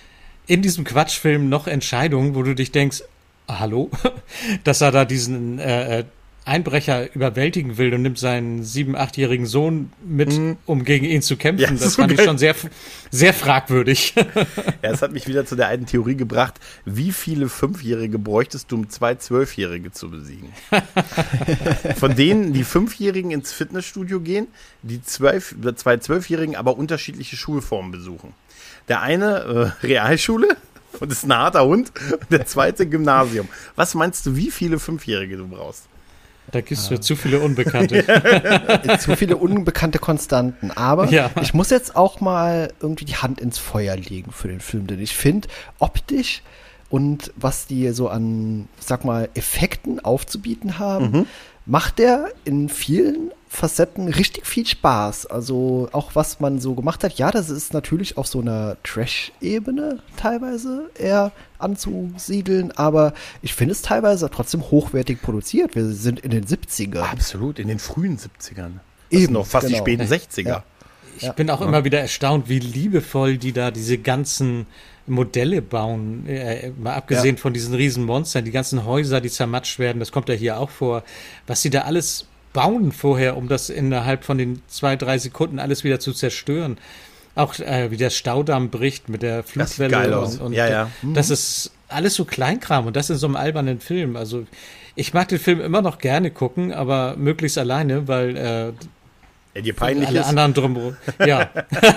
in diesem Quatschfilm noch Entscheidungen, wo du dich denkst, ah, hallo, dass er da diesen äh, Einbrecher überwältigen will und nimmt seinen sieben-, achtjährigen Sohn mit, Mhm. um gegen ihn zu kämpfen. Ja, das das ist so fand ich geil. schon sehr, sehr fragwürdig. Ja, es hat mich wieder zu der alten Theorie gebracht, wie viele Fünfjährige bräuchtest du, um zwei Zwölfjährige zu besiegen? Von denen die Fünfjährigen ins Fitnessstudio gehen, die zwölf, zwei Zwölfjährigen aber unterschiedliche Schulformen besuchen. Der eine äh, Realschule und ist ein harter Hund, und der zweite Gymnasium. Was meinst du, wie viele Fünfjährige du brauchst? Da gibt es mir zu viele Unbekannte. Zu viele unbekannte Konstanten. Aber Ja. ich muss jetzt auch mal irgendwie die Hand ins Feuer legen für den Film, denn ich finde optisch und was die so an, ich sag mal, Effekten aufzubieten haben, Mhm. macht der in vielen Facetten richtig viel Spaß. Also auch was man so gemacht hat, ja, das ist natürlich auf so einer Trash-Ebene teilweise eher anzusiedeln, aber ich finde es teilweise trotzdem hochwertig produziert. Wir sind in den siebzigern. Absolut, in den frühen siebzigern. Das sind Eben, noch fast die genau. späten sechziger. Ja. Ich Ja. bin auch immer wieder erstaunt, wie liebevoll die da diese ganzen Modelle bauen. Äh, mal abgesehen Ja. von diesen riesen Monstern, die ganzen Häuser, die zermatscht werden, das kommt ja hier auch vor. Was sie da alles bauen vorher, um das innerhalb von den zwei, drei Sekunden alles wieder zu zerstören. Auch äh, wie der Staudamm bricht mit der Das sieht Flutwelle. geil aus. Und, und Ja, ja. Das ist alles so Kleinkram und das in so einem albernen Film. Also ich mag den Film immer noch gerne gucken, aber möglichst alleine, weil äh, Ja, dir peinlich alle ist, anderen drumherum. Ja,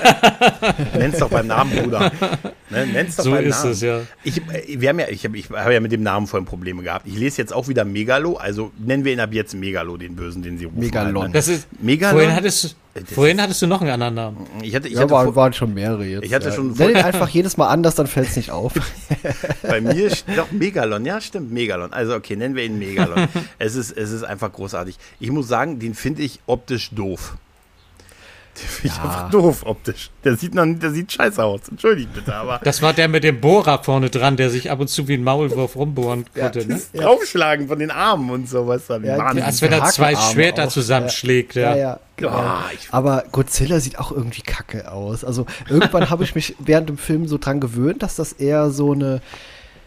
nenn's doch beim Namen, Bruder. Ne, nenn's doch so beim ist Namen. es, ja. Ich, äh, wir haben ja, ich habe ich hab ja mit dem Namen vorhin Probleme gehabt. Ich lese jetzt auch wieder Megalo, also nennen wir ihn ab jetzt Megalo, den Bösen, den sie rufen. Megalon. Halt, ne? Das ist, Megalon? vorhin hattest, du- Das vorhin ist- hattest du noch einen anderen Namen. Ich hatte, ich Ja, hatte waren, vor, waren schon mehrere jetzt. Ich hatte ja. schon Nenn ihn vor- einfach jedes Mal anders, dann fällt es nicht auf. bei mir st- doch Megalon, ja stimmt, Megalon. Also okay, nennen wir ihn Megalon. es ist, es ist einfach großartig. Ich muss sagen, den finde ich optisch doof. Den finde ich Ja. einfach doof optisch. Der sieht noch, der sieht scheiße aus. Entschuldigt bitte, aber Das war der mit dem Bohrer vorne dran, der sich ab und zu wie ein Maulwurf rumbohren Ja, konnte. Ne? das draufschlagen von den Armen und sowas. Ja, Ja, Wahnsinn. Als wenn er zwei Hakenarme Schwerter auch. zusammenschlägt. Ja. Ja, ja. Ah, ich- Aber Godzilla sieht auch irgendwie kacke aus. Also irgendwann habe ich mich während dem Film so dran gewöhnt, dass das eher so eine,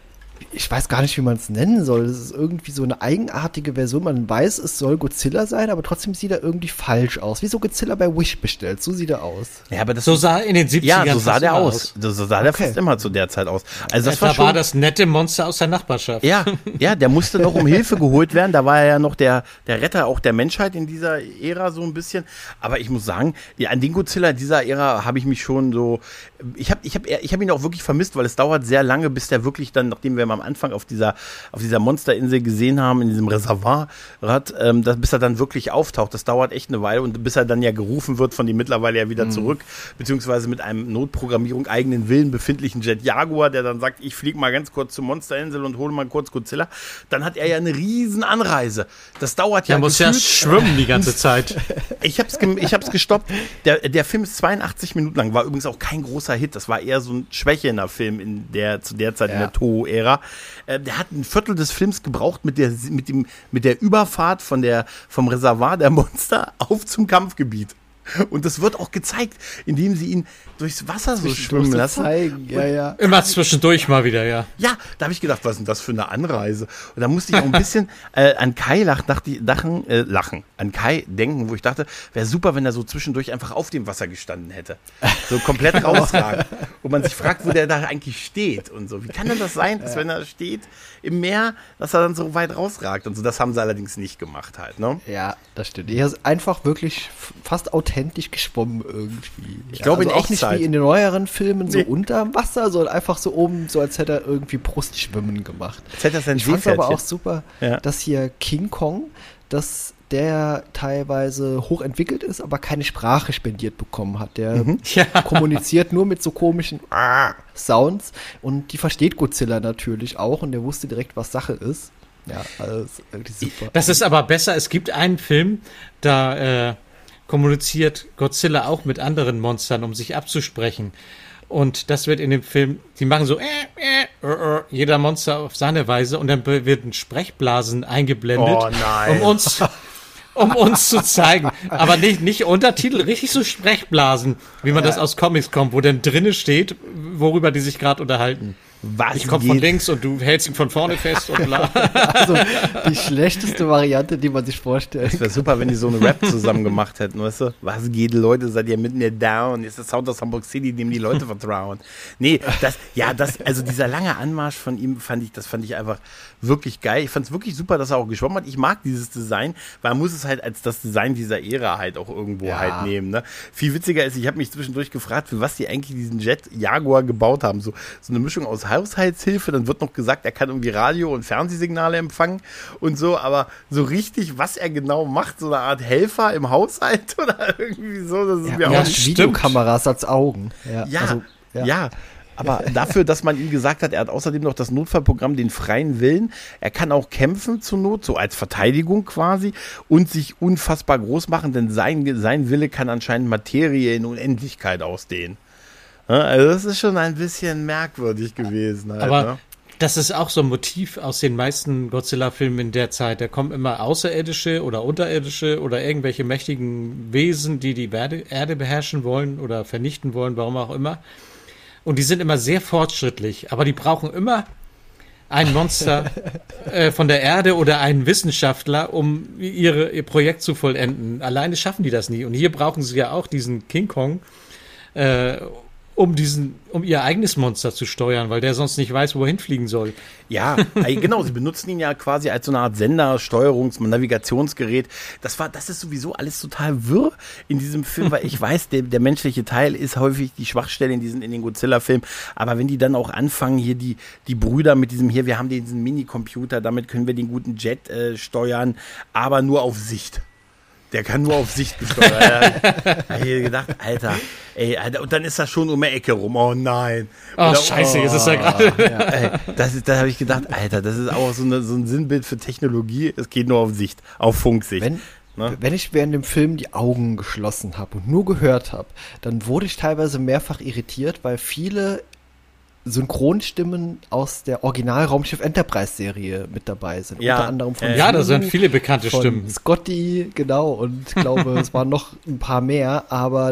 ich weiß gar nicht, wie man es nennen soll. Das ist irgendwie so eine eigenartige Version. Man weiß, es soll Godzilla sein, aber trotzdem sieht er irgendwie falsch aus. Wie so Godzilla bei Wish bestellt. So sieht er aus. Ja, aber das So sah in den siebzigern ja, so sah fast der immer aus. So sah der Okay. fast immer zu der Zeit aus. Also das da war war, schon, das nette Monster aus der Nachbarschaft. ja, ja, der musste noch um Hilfe geholt werden. Da war er ja noch der, der Retter auch der Menschheit in dieser Ära so ein bisschen. Aber ich muss sagen, ja, an den Godzilla dieser Ära habe ich mich schon so, ich habe ich hab, ich hab ihn auch wirklich vermisst, weil es dauert sehr lange, bis der wirklich dann, nachdem wir ihn am Anfang auf dieser, auf dieser Monsterinsel gesehen haben, in diesem Reservoir, ähm, das, bis er dann wirklich auftaucht. Das dauert echt eine Weile und bis er dann ja gerufen wird von dem mittlerweile ja wieder mhm. zurück, beziehungsweise mit einem Notprogrammierung eigenen Willen befindlichen Jet Jaguar, der dann sagt, ich fliege mal ganz kurz zur Monsterinsel und hole mal kurz Godzilla. Dann hat er ja eine riesen Anreise. Das dauert ja Der muss ja schwimmen die ganze Zeit. Ich hab's, ge- ich hab's gestoppt. Der, der Film ist zweiundachtzig Minuten lang, war übrigens auch kein großer Hit. Das war eher so ein schwächender Film in der, zu der Zeit Ja. in der Toho-Ära. Äh, der hat ein Viertel des Films gebraucht mit der, mit dem, mit der Überfahrt von der, vom Reservoir der Monster auf zum Kampfgebiet. Und das wird auch gezeigt, indem sie ihn durchs Wasser so schwimmen lassen. Zeigen. Ja, ja. Immer zwischendurch mal wieder, ja. Ja, da habe ich gedacht, was ist denn das für eine Anreise? Und da musste ich auch ein bisschen äh, an Kai lach, nach die, lachen, äh, lachen, an Kai denken, wo ich dachte, wäre super, wenn er so zwischendurch einfach auf dem Wasser gestanden hätte. So komplett rausragt. Und man sich fragt, wo der da eigentlich steht und so. Wie kann denn das sein, dass wenn er steht im Meer, dass er dann so weit rausragt und so. Das haben sie allerdings nicht gemacht halt, ne? Ja, das stimmt. Er ist einfach wirklich f- fast authentisch geschwommen irgendwie. Ich glaube, in auch nicht Echtzeit. wie in den neueren Filmen so Nee. unterm Wasser, sondern einfach so oben, so als hätte er irgendwie Brustschwimmen gemacht. Jetzt hätte er sein Ich fand aber Seepferdchen. auch super, Ja. dass hier King Kong, dass der teilweise hochentwickelt ist, aber keine Sprache spendiert bekommen hat. Der Ja. kommuniziert nur mit so komischen Sounds und die versteht Godzilla natürlich auch und der wusste direkt, was Sache ist. Ja, also das ist irgendwie super. Das ist aber besser. Es gibt einen Film, da äh, kommuniziert Godzilla auch mit anderen Monstern, um sich abzusprechen. Und das wird in dem Film, die machen so, äh, äh, äh, äh, jeder Monster auf seine Weise und dann werden Sprechblasen eingeblendet, Oh nein. um uns, um uns zu zeigen. Aber nicht, nicht Untertitel, richtig so Sprechblasen, wie man das aus Comics kommt, wo dann drinne steht, worüber die sich gerade unterhalten. Was Ich komme von geht? links und du hältst ihn von vorne fest und bla. Also die schlechteste Variante, die man sich vorstellt. Es wäre super, wenn die so einen Rap zusammen gemacht hätten, weißt du? Was geht, Leute, seid ihr mit mir down? Jetzt ist der Sound aus Hamburg City, dem die Leute vertrauen. Nee, das, ja, das, also dieser lange Anmarsch von ihm fand ich, das fand ich einfach wirklich geil. Ich fand es wirklich super, dass er auch geschwommen hat. Ich mag dieses Design, weil man muss es halt als das Design dieser Ära halt auch irgendwo Ja. halt nehmen, ne? Viel witziger ist, ich habe mich zwischendurch gefragt, für was die eigentlich diesen Jet Jaguar gebaut haben. So, so eine Mischung aus Haushaltshilfe, dann wird noch gesagt, er kann irgendwie Radio- und Fernsehsignale empfangen und so, aber so richtig, was er genau macht, so eine Art Helfer im Haushalt oder irgendwie so, das ist Ja, mir er auch hat nicht. Videokameras als Augen. Ja, Ja, also, ja. Aber dafür, dass man ihm gesagt hat, er hat außerdem noch das Notfallprogramm, den freien Willen. Er kann auch kämpfen zur Not, so als Verteidigung quasi und sich unfassbar groß machen, denn sein, sein Wille kann anscheinend Materie in Unendlichkeit ausdehnen. Ja, also das ist schon ein bisschen merkwürdig gewesen. Halt, Aber ne? das ist auch so ein Motiv aus den meisten Godzilla-Filmen in der Zeit. Da kommen immer Außerirdische oder Unterirdische oder irgendwelche mächtigen Wesen, die die Erde, Erde beherrschen wollen oder vernichten wollen, warum auch immer. Und die sind immer sehr fortschrittlich, aber die brauchen immer ein Monster äh, von der Erde oder einen Wissenschaftler, um ihre, ihr Projekt zu vollenden. Alleine schaffen die das nie. Und hier brauchen sie ja auch diesen King Kong, äh, um diesen, um ihr eigenes Monster zu steuern, weil der sonst nicht weiß, wohin fliegen soll. Ja, ey, genau, sie benutzen ihn ja quasi als so eine Art Sender, Steuerungs-, Navigationsgerät. Das war, das ist sowieso alles total wirr in diesem Film, weil ich weiß, der, der menschliche Teil ist häufig die Schwachstelle in diesen, in den Godzilla-Filmen. Aber wenn die dann auch anfangen, hier die, die Brüder mit diesem, hier, wir haben diesen Minicomputer, damit können wir den guten Jet äh, steuern, aber nur auf Sicht. Der kann nur auf Sicht gesteuert werden. Da hab ich gedacht, Alter, ey, Alter, und dann ist das schon um die Ecke rum. Oh nein. Oh, Oder, scheiße, jetzt ist er gerade. Ey, das ist, da habe ich gedacht, Alter, das ist auch so, eine, so ein Sinnbild für Technologie. Es geht nur auf Sicht, auf Funksicht. Wenn, Ne? wenn ich während dem Film die Augen geschlossen habe und nur gehört habe, dann wurde ich teilweise mehrfach irritiert, weil viele Synchronstimmen aus der Original-Raumschiff Enterprise-Serie mit dabei sind. Ja, Unter anderem von äh, Ja, da Zulu, sind viele bekannte von Stimmen. Scotty, genau, und ich glaube, es waren noch ein paar mehr, aber da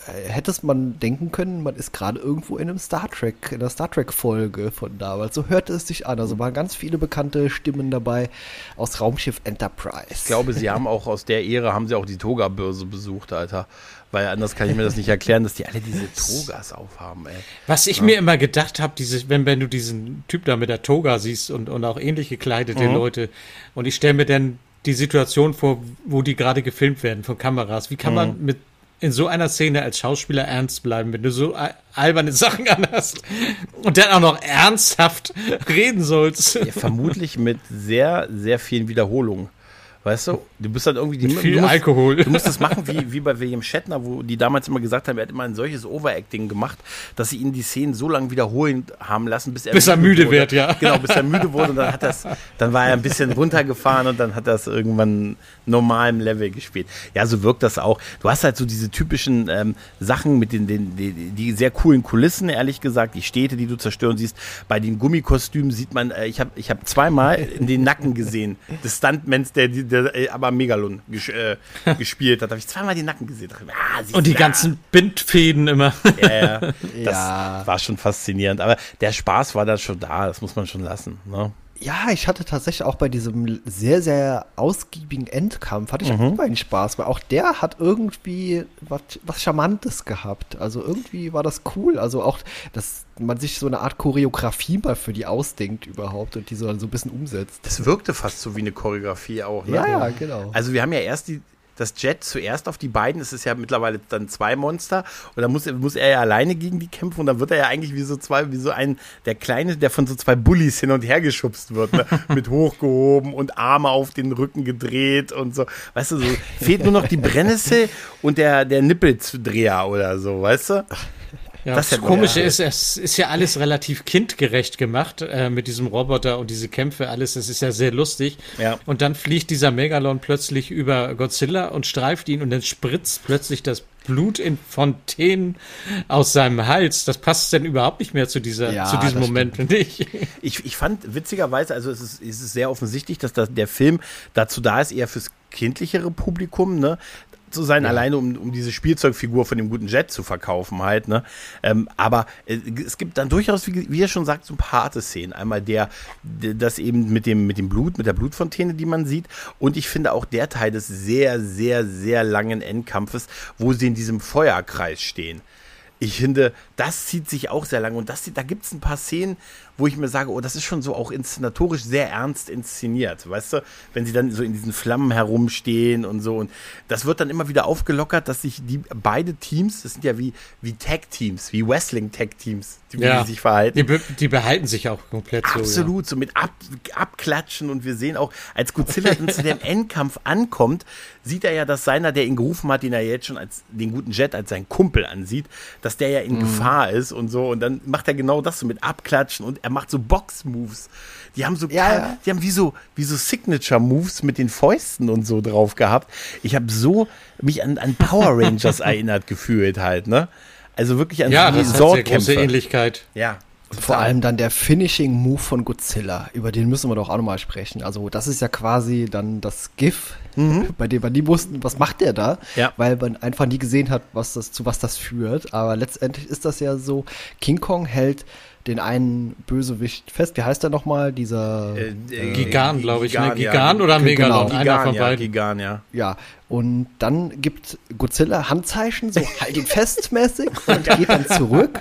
hätte man denken können, man ist gerade irgendwo in einem Star Trek, in einer Star Trek-Folge von damals. So hörte es sich an. Also waren ganz viele bekannte Stimmen dabei aus Raumschiff Enterprise. Ich glaube, sie haben auch aus der Ära, haben sie auch die Toga-Börse besucht, Alter. Weil anders kann ich mir das nicht erklären, dass die alle diese Togas aufhaben, ey. Was ich ja. mir immer gedacht habe, diese, wenn, wenn du diesen Typ da mit der Toga siehst und, und auch ähnlich gekleidete mhm. Leute, und ich stelle mir dann die Situation vor, wo die gerade gefilmt werden von Kameras. Wie kann mhm. man mit in so einer Szene als Schauspieler ernst bleiben, wenn du so alberne Sachen anhast und dann auch noch ernsthaft reden sollst? Ja, vermutlich mit sehr, sehr vielen Wiederholungen. Weißt du, du bist halt irgendwie... Die, mit viel du musst, Alkohol. Du musst das machen wie, wie bei William Shatner, wo die damals immer gesagt haben, er hat immer ein solches Overacting gemacht, dass sie ihn die Szenen so lange wiederholen haben lassen, bis er, bis er müde wird, ja. Genau, bis er müde wurde und dann hat das, dann war er ein bisschen runtergefahren und dann hat das irgendwann normalem Level gespielt. Ja, so wirkt das auch. Du hast halt so diese typischen ähm, Sachen mit den, den die, die sehr coolen Kulissen, ehrlich gesagt, die Städte, die du zerstören siehst. Bei den Gummikostümen sieht man, äh, ich habe ich hab zweimal in den Nacken gesehen des Stuntmans, der die der aber Megalon ges äh, gespielt hat, habe ich zweimal die Nacken gesehen. Dachte, ah, und die da. ganzen Bindfäden immer. Ja, ja. Das ja. war schon faszinierend. Aber der Spaß war da schon da, das muss man schon lassen. Ne? Ja, ich hatte tatsächlich auch bei diesem sehr, sehr ausgiebigen Endkampf, hatte ich Mhm. auch einen Spaß, weil auch der hat irgendwie was, was Charmantes gehabt. Also irgendwie war das cool. Also auch, dass man sich so eine Art Choreografie mal für die ausdenkt überhaupt und die so dann so ein bisschen umsetzt. Das wirkte fast so wie eine Choreografie auch. Ne? Ja, ja, genau. Also wir haben ja erst die das Jet zuerst auf die beiden, es ist ja mittlerweile dann zwei Monster und dann muss, muss er ja alleine gegen die kämpfen und dann wird er ja eigentlich wie so zwei, wie so ein, der Kleine, der von so zwei Bullies hin und her geschubst wird, ne? Mit hochgehoben und Arme auf den Rücken gedreht und so, weißt du, so fehlt nur noch die Brennnessel und der, der Nippelzdreher oder so, weißt du? Ja, das, das Komische ist, es ist ja alles relativ kindgerecht gemacht äh, mit diesem Roboter und diese Kämpfe, alles, das ist ja sehr lustig. Ja. Und dann fliegt dieser Megalon plötzlich über Godzilla und streift ihn und dann spritzt plötzlich das Blut in Fontänen aus seinem Hals. Das passt denn überhaupt nicht mehr zu dieser, ja, zu diesem Moment, finde ich. ich. Ich fand witzigerweise, also es ist, es ist sehr offensichtlich, dass das, der Film dazu da ist, eher fürs kindlichere Publikum, ne? zu sein, ja. alleine um, um diese Spielzeugfigur von dem guten Jet zu verkaufen halt, ne? Ähm, aber äh, es gibt dann durchaus, wie, wie er schon sagt, so ein paar harte Szenen. Einmal der, der, das eben mit dem, mit dem Blut, mit der Blutfontäne, die man sieht. Und ich finde auch der Teil des sehr, sehr, sehr langen Endkampfes, wo sie in diesem Feuerkreis stehen. Ich finde, das zieht sich auch sehr lange und das, da gibt es ein paar Szenen, wo ich mir sage, oh, das ist schon so auch inszenatorisch sehr ernst inszeniert, weißt du, wenn sie dann so in diesen Flammen herumstehen und so und das wird dann immer wieder aufgelockert, dass sich die beide Teams, das sind ja wie, wie Tag-Teams, wie Wrestling-Tag-Teams, die, ja, die sich verhalten. Die, be die behalten sich auch komplett so. Absolut, ja. so mit Ab Abklatschen und wir sehen auch, als Godzilla dann zu dem Endkampf ankommt, sieht er ja, dass seiner, der ihn gerufen hat, den er jetzt schon als den guten Jet, als seinen Kumpel ansieht, dass der ja in mhm. Gefahr ist und so und dann macht er genau das so mit Abklatschen und er macht so Box-Moves. Die haben so, ja, ja. die haben wie so, wie so Signature-Moves mit den Fäusten und so drauf gehabt. Ich habe so mich an, an Power Rangers erinnert gefühlt halt, ne? Also wirklich an ja, die das hat sehr große Swordkämpfe. Ähnlichkeit. Ja. Vor allem dann der Finishing-Move von Godzilla, über den müssen wir doch auch nochmal sprechen. Also das ist ja quasi dann das GIF, mhm. bei dem wir nie wussten, was macht der da, ja. weil man einfach nie gesehen hat, was das, zu was das führt. Aber letztendlich ist das ja so, King Kong hält den einen Bösewicht fest. Wie heißt der nochmal? Dieser äh, äh, Gigan, glaube ich. Gigan, ne? Gigan ja. oder Megalon? Genau. Einer Gigan, von ja, beiden. Gigan, ja. Ja, und dann gibt Godzilla Handzeichen, so halt ihn festmäßig und geht dann zurück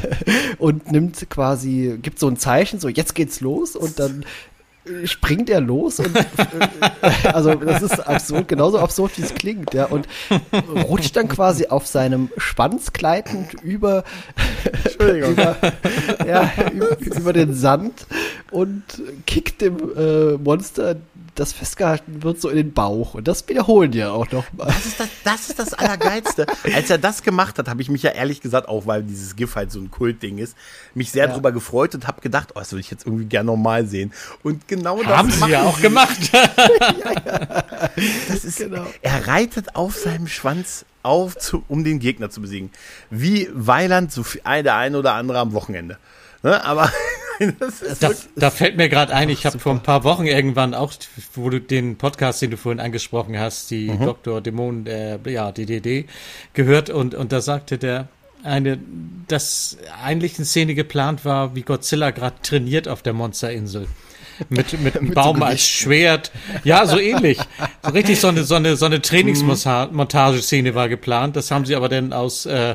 und nimmt quasi, gibt so ein Zeichen, so jetzt geht's los und dann springt er los und äh, also das ist absurd, genauso absurd wie es klingt, ja, und rutscht dann quasi auf seinem Schwanz gleitend über, über, ja, über, über den Sand und kickt dem äh, Monster, das festgehalten wird, so in den Bauch. Und das wiederholen die ja auch noch mal. Das ist das, das ist das Allergeilste. Als er das gemacht hat, habe ich mich ja ehrlich gesagt, auch weil dieses GIF halt so ein Kultding ist, mich sehr ja. drüber gefreut und habe gedacht, oh, das würde ich jetzt irgendwie gerne nochmal sehen. Und genau Haben das sie ja auch gemacht. ja, ja. Das ist, genau. Er reitet auf seinem Schwanz auf, zu, um den Gegner zu besiegen. Wie Weiland, so der eine oder andere am Wochenende. Ne? Aber Das ist Da, wirklich, da fällt mir gerade ein, ich habe vor ein paar Wochen irgendwann auch, wo du den Podcast, den du vorhin angesprochen hast, die mhm. Doktor Dämon, äh, ja, D D D, gehört und, und da sagte der eine, dass eigentlich eine Szene geplant war, wie Godzilla gerade trainiert auf der Monsterinsel. Mit, mit einem Baum so als Schwert. Ja, so ähnlich. So richtig so eine, so eine, so eine Trainingsmontage-Szene war geplant. Das haben sie aber dann aus, äh,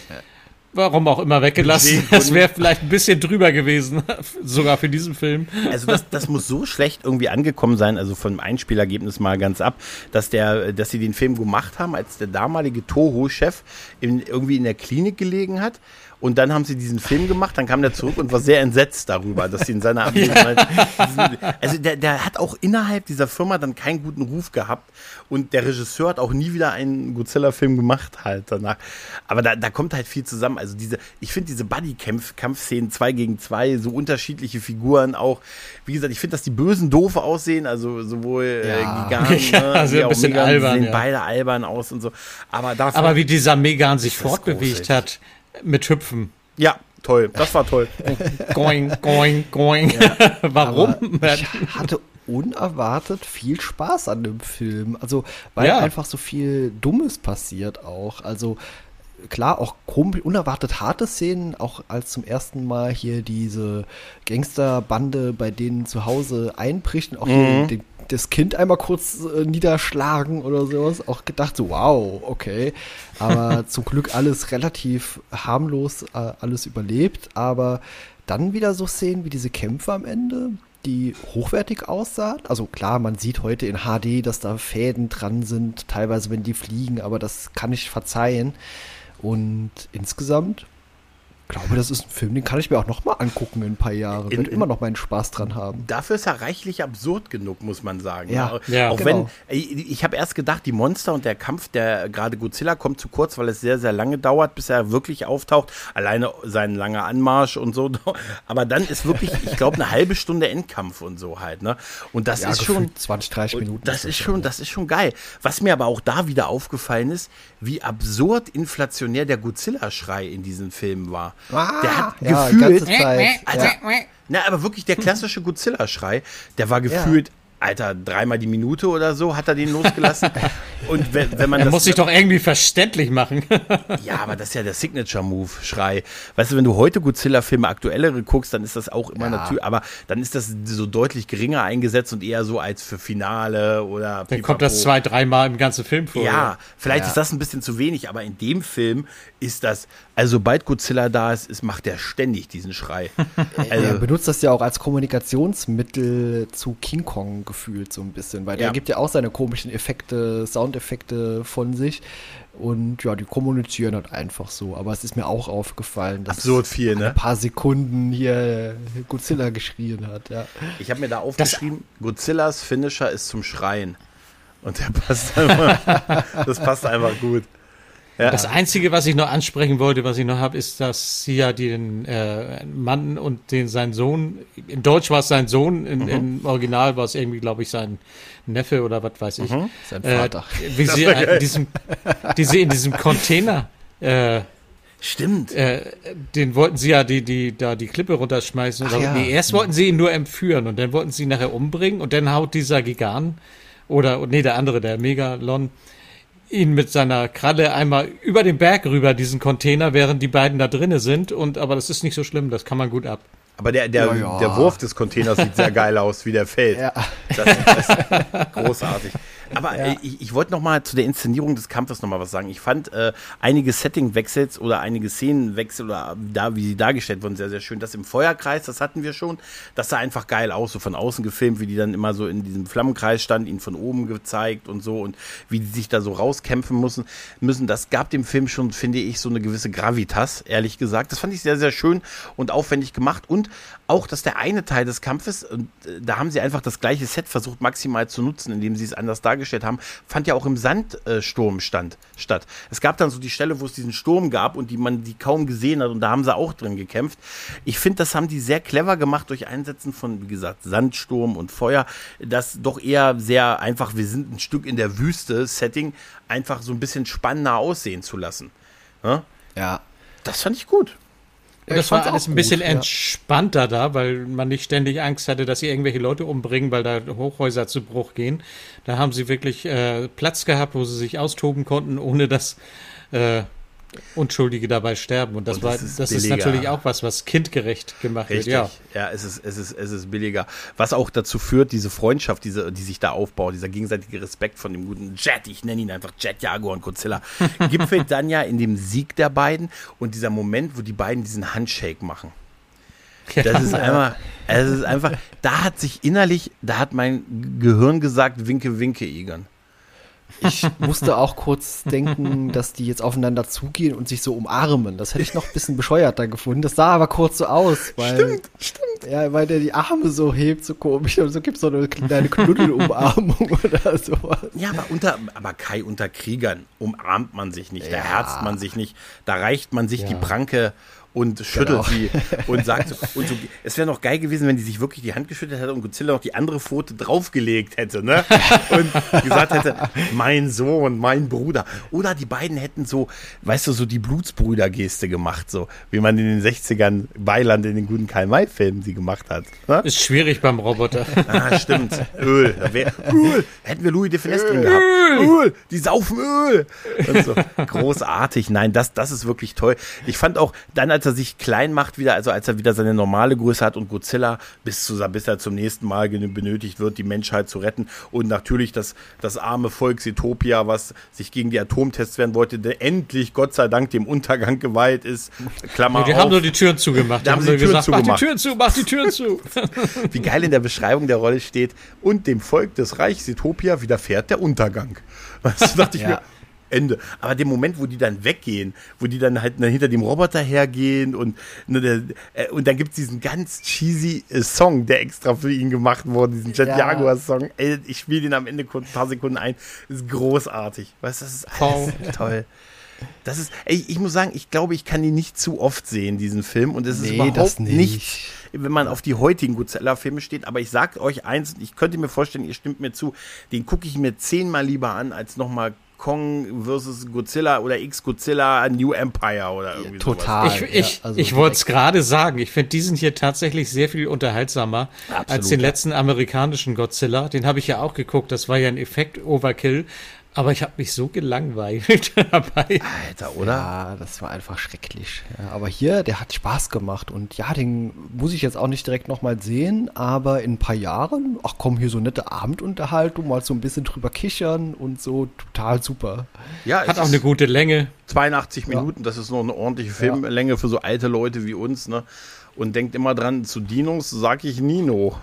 warum auch immer weggelassen. Das wäre vielleicht ein bisschen drüber gewesen, sogar für diesen Film. Also das, das muss so schlecht irgendwie angekommen sein, also vom Einspielergebnis mal ganz ab, dass der, dass sie den Film gemacht haben, als der damalige Toho-Chef in, irgendwie in der Klinik gelegen hat. Und dann haben sie diesen Film gemacht, dann kam der zurück und war sehr entsetzt darüber, dass sie in seiner Abwesenheit, also der, der hat auch innerhalb dieser Firma dann keinen guten Ruf gehabt und der Regisseur hat auch nie wieder einen Godzilla-Film gemacht halt danach. Aber da, da kommt halt viel zusammen. Also diese, ich finde diese Buddy-Kampf-Kampfszenen zwei gegen zwei, so unterschiedliche Figuren auch. Wie gesagt, ich finde, dass die Bösen doof aussehen, also sowohl ja. äh, Gigan, ja, also wie ein bisschen Megan, albern, sehen ja. beide albern aus und so. Aber, dafür Aber wie dieser Megan sich fortbewegt großartig. hat mit Hüpfen. Ja, toll. Das war toll. Going, going, going. Ja. Warum? Aber ich hatte unerwartet viel Spaß an dem Film. Also, weil Ja. einfach so viel Dummes passiert auch. Also, klar, auch komisch, unerwartet harte Szenen, auch als zum ersten Mal hier diese Gangsterbande bei denen zu Hause einbricht und auch Mhm. hier den, das Kind einmal kurz äh, niederschlagen oder sowas. Auch gedacht, so wow, okay. Aber zum Glück alles relativ harmlos, äh, alles überlebt. Aber dann wieder so Szenen wie diese Kämpfe am Ende, die hochwertig aussahen. Also klar, man sieht heute in H D, dass da Fäden dran sind, teilweise wenn die fliegen, aber das kann ich verzeihen. Und insgesamt glaube, das ist ein Film, den kann ich mir auch noch mal angucken in ein paar Jahren. In- Wird in- immer noch meinen Spaß dran haben. Dafür ist er reichlich absurd genug, muss man sagen. Ja, ja, auch genau. wenn, ich, ich habe erst gedacht, die Monster und der Kampf, der gerade Godzilla kommt zu kurz, weil es sehr, sehr lange dauert, bis er wirklich auftaucht. Alleine sein langer Anmarsch und so. Aber dann ist wirklich, ich glaube, eine halbe Stunde Endkampf und so halt. Ne? Und das Ja, ist schon gefühlt zwanzig, dreißig Minuten. Das ist schon, das ist schon geil. Was mir aber auch da wieder aufgefallen ist, wie absurd inflationär der Godzilla-Schrei in diesem Film war. Ah, der hat ja, gefühlt, ganze Zeit. also, Ja. na, aber wirklich der klassische Godzilla-Schrei, der war gefühlt, Alter, dreimal die Minute oder so hat er den losgelassen. Und wenn, wenn man Er das muss sich doch irgendwie verständlich machen. ja, aber das ist ja der Signature-Move-Schrei. Weißt du, wenn du heute Godzilla-Filme aktuellere guckst, dann ist das auch immer Ja. natürlich, aber dann ist das so deutlich geringer eingesetzt und eher so als für Finale oder Dann kommt das Pipapo. zwei, dreimal im ganzen Film vor. Ja, vielleicht Ja. ist das ein bisschen zu wenig, aber in dem Film ist das, also sobald Godzilla da ist, ist macht der ständig diesen Schrei. Er Also, benutzt das ja auch als Kommunikationsmittel zu King Kong gefühlt so ein bisschen, weil der Ja. gibt ja auch seine komischen Effekte, Soundeffekte von sich und ja, die kommunizieren halt einfach so. Aber es ist mir auch aufgefallen, dass Absurd viel, alle ne? paar Sekunden hier Godzilla geschrien hat. Ja. ich habe mir da aufgeschrieben, Godzillas Finisher ist zum Schreien. Und der passt einfach, das passt einfach gut. Ja. Das Einzige, was ich noch ansprechen wollte, was ich noch habe, ist, dass sie ja den äh, Mann und den sein Sohn, in Deutsch war es sein Sohn, in, Mhm. im Original war es irgendwie, glaube ich, sein Neffe oder was weiß ich. Mhm. Sein Vater. Äh, wie sie äh, in diesem, die sie in diesem Container, äh, Stimmt. äh, den wollten sie ja die, die, da die Klippe runterschmeißen. Ach Oder, ja. Nee, erst wollten sie ihn nur entführen und dann wollten sie ihn nachher umbringen und dann haut dieser Gigan oder, nee, der andere, der Megalon, ihn mit seiner Kralle einmal über den Berg rüber, diesen Container, während die beiden da drinnen sind. Und aber das ist nicht so schlimm, das kann man gut ab. Aber der, der, Ja, ja. der Wurf des Containers sieht sehr geil aus, wie der fällt. Ja. Das, das ist großartig. Aber äh, ich, ich wollte noch mal zu der Inszenierung des Kampfes noch mal was sagen. Ich fand äh, einige Setting-Wechsels oder einige Szenenwechsel oder da, wie sie dargestellt wurden, sehr, sehr schön. Das im Feuerkreis, das hatten wir schon. Das sah einfach geil aus, so von außen gefilmt, wie die dann immer so in diesem Flammenkreis stand, ihn von oben gezeigt und so und wie die sich da so rauskämpfen müssen. müssen. Das gab dem Film schon, finde ich, so eine gewisse Gravitas, ehrlich gesagt. Das fand ich sehr, sehr schön und aufwendig gemacht. Und auch, dass der eine Teil des Kampfes, und äh, da haben sie einfach das gleiche Set versucht maximal zu nutzen, indem sie es anders dargestellt haben, fand ja auch im Sandsturm stand, statt. Es gab dann so die Stelle, wo es diesen Sturm gab und die man die kaum gesehen hat und da haben sie auch drin gekämpft. Ich finde, das haben die sehr clever gemacht durch Einsetzen von, wie gesagt, Sandsturm und Feuer, das doch eher sehr einfach, wir sind ein Stück in der Wüste Setting, einfach so ein bisschen spannender aussehen zu lassen. Ja? Ja. Das fand ich gut. Und das war fand's alles auch ein bisschen gut, ja. entspannter da, weil man nicht ständig Angst hatte, dass sie irgendwelche Leute umbringen, weil da Hochhäuser zu Bruch gehen. Da haben sie wirklich äh, Platz gehabt, wo sie sich austoben konnten, ohne dass äh, Unschuldige dabei sterben. Und das, Und war, das ist das ist billiger. natürlich auch was, was kindgerecht gemacht Richtig. wird. Ja. Ja, es ist, es ist, es ist billiger. Was auch dazu führt, diese Freundschaft, diese, die sich da aufbaut, dieser gegenseitige Respekt von dem guten Jet, ich nenne ihn einfach Jet, Jaguar und Godzilla, gipfelt dann ja in dem Sieg der beiden und dieser Moment, wo die beiden diesen Handshake machen. Das ist einfach, es ist einfach, da hat sich innerlich, da hat mein Gehirn gesagt, winke, winke, Egon. Ich musste auch kurz denken, dass die jetzt aufeinander zugehen und sich so umarmen. Das hätte ich noch ein bisschen bescheuerter gefunden. Das sah aber kurz so aus. Weil, Stimmt, stimmt. Ja, weil der die Arme so hebt, so komisch. Und so gibt es so eine kleine Knuddelumarmung oder sowas. Ja, aber unter, aber Kai, unter Kriegern umarmt man sich nicht, da Ja. herzt man sich nicht, da reicht man sich Ja. die Pranke und schüttelt Genau. sie und sagt so, und so, es wäre noch geil gewesen, wenn die sich wirklich die Hand geschüttelt hätte und Godzilla noch die andere Pfote draufgelegt hätte, ne? Und gesagt hätte, mein Sohn, mein Bruder. Oder die beiden hätten so, weißt du, so die Blutsbrüder-Geste gemacht, so, wie man in den sechzigern Beiland in den guten Karl-May-Filmen sie gemacht hat. Ne? Ist schwierig beim Roboter. Ah, stimmt. Öl. Da wär, Öl. Hätten wir Louis de Finesse drin gehabt. Öl. Die saufen Öl. Und so. Großartig. Nein, das, das ist wirklich toll. Ich fand auch, dann als er sich klein macht wieder, also als er wieder seine normale Größe hat und Godzilla bis, zu, bis er zum nächsten Mal gen- benötigt wird, die Menschheit zu retten und natürlich das, das arme Volk Zootopia, was sich gegen die Atomtests werden wollte, der endlich Gott sei Dank dem Untergang geweiht ist. Klammer Die auf. haben nur die Türen zugemacht. Da haben sie nur die Türen gesagt, mach die zugemacht. Türen zu, mach die Türen zu. Wie geil in der Beschreibung der Rolle steht, und dem Volk des Reichs Zootopia widerfährt der Untergang. Weißt du, dachte ich Ja. mir, Ende. Aber dem Moment, wo die dann weggehen, wo die dann halt hinter dem Roboter hergehen und, ne, der, äh, und dann gibt es diesen ganz cheesy äh, Song, der extra für ihn gemacht wurde, diesen Jet Ja. Jaguar Song. Ey, ich spiele den am Ende kurz ein paar Sekunden ein. Das ist großartig. Weißt du, das ist alles toll. Das ist, ey, ich muss sagen, ich glaube, ich kann ihn nicht zu oft sehen, diesen Film. Und es ist Nee, überhaupt das nicht. nicht, wenn man auf die heutigen Godzilla-Filme steht. Aber ich sag euch eins, ich könnte mir vorstellen, ihr stimmt mir zu, den gucke ich mir zehnmal lieber an, als nochmal Kong versus Godzilla oder X-Godzilla New Empire oder irgendwie Total. Ich, ja, ich, also ich wollte es direkt. gerade sagen. Ich finde diesen hier tatsächlich sehr viel unterhaltsamer Absolut, als den ja. letzten amerikanischen Godzilla. Den habe ich ja auch geguckt. Das war ja ein Effekt-Overkill. Aber ich habe mich so gelangweilt dabei. sowas. Alter, oder? Ja, das war einfach schrecklich. Ja, aber hier, der hat Spaß gemacht. Und ja, den muss ich jetzt auch nicht direkt nochmal sehen. Aber in ein paar Jahren, ach komm, hier so nette Abendunterhaltung, mal so ein bisschen drüber kichern und so, total super. Ja, es Hat auch ist eine gute Länge. zweiundachtzig Minuten, das ist noch eine ordentliche Filmlänge für so alte Leute wie uns, ne? Und denkt immer dran, zu Dinos sag ich Nino.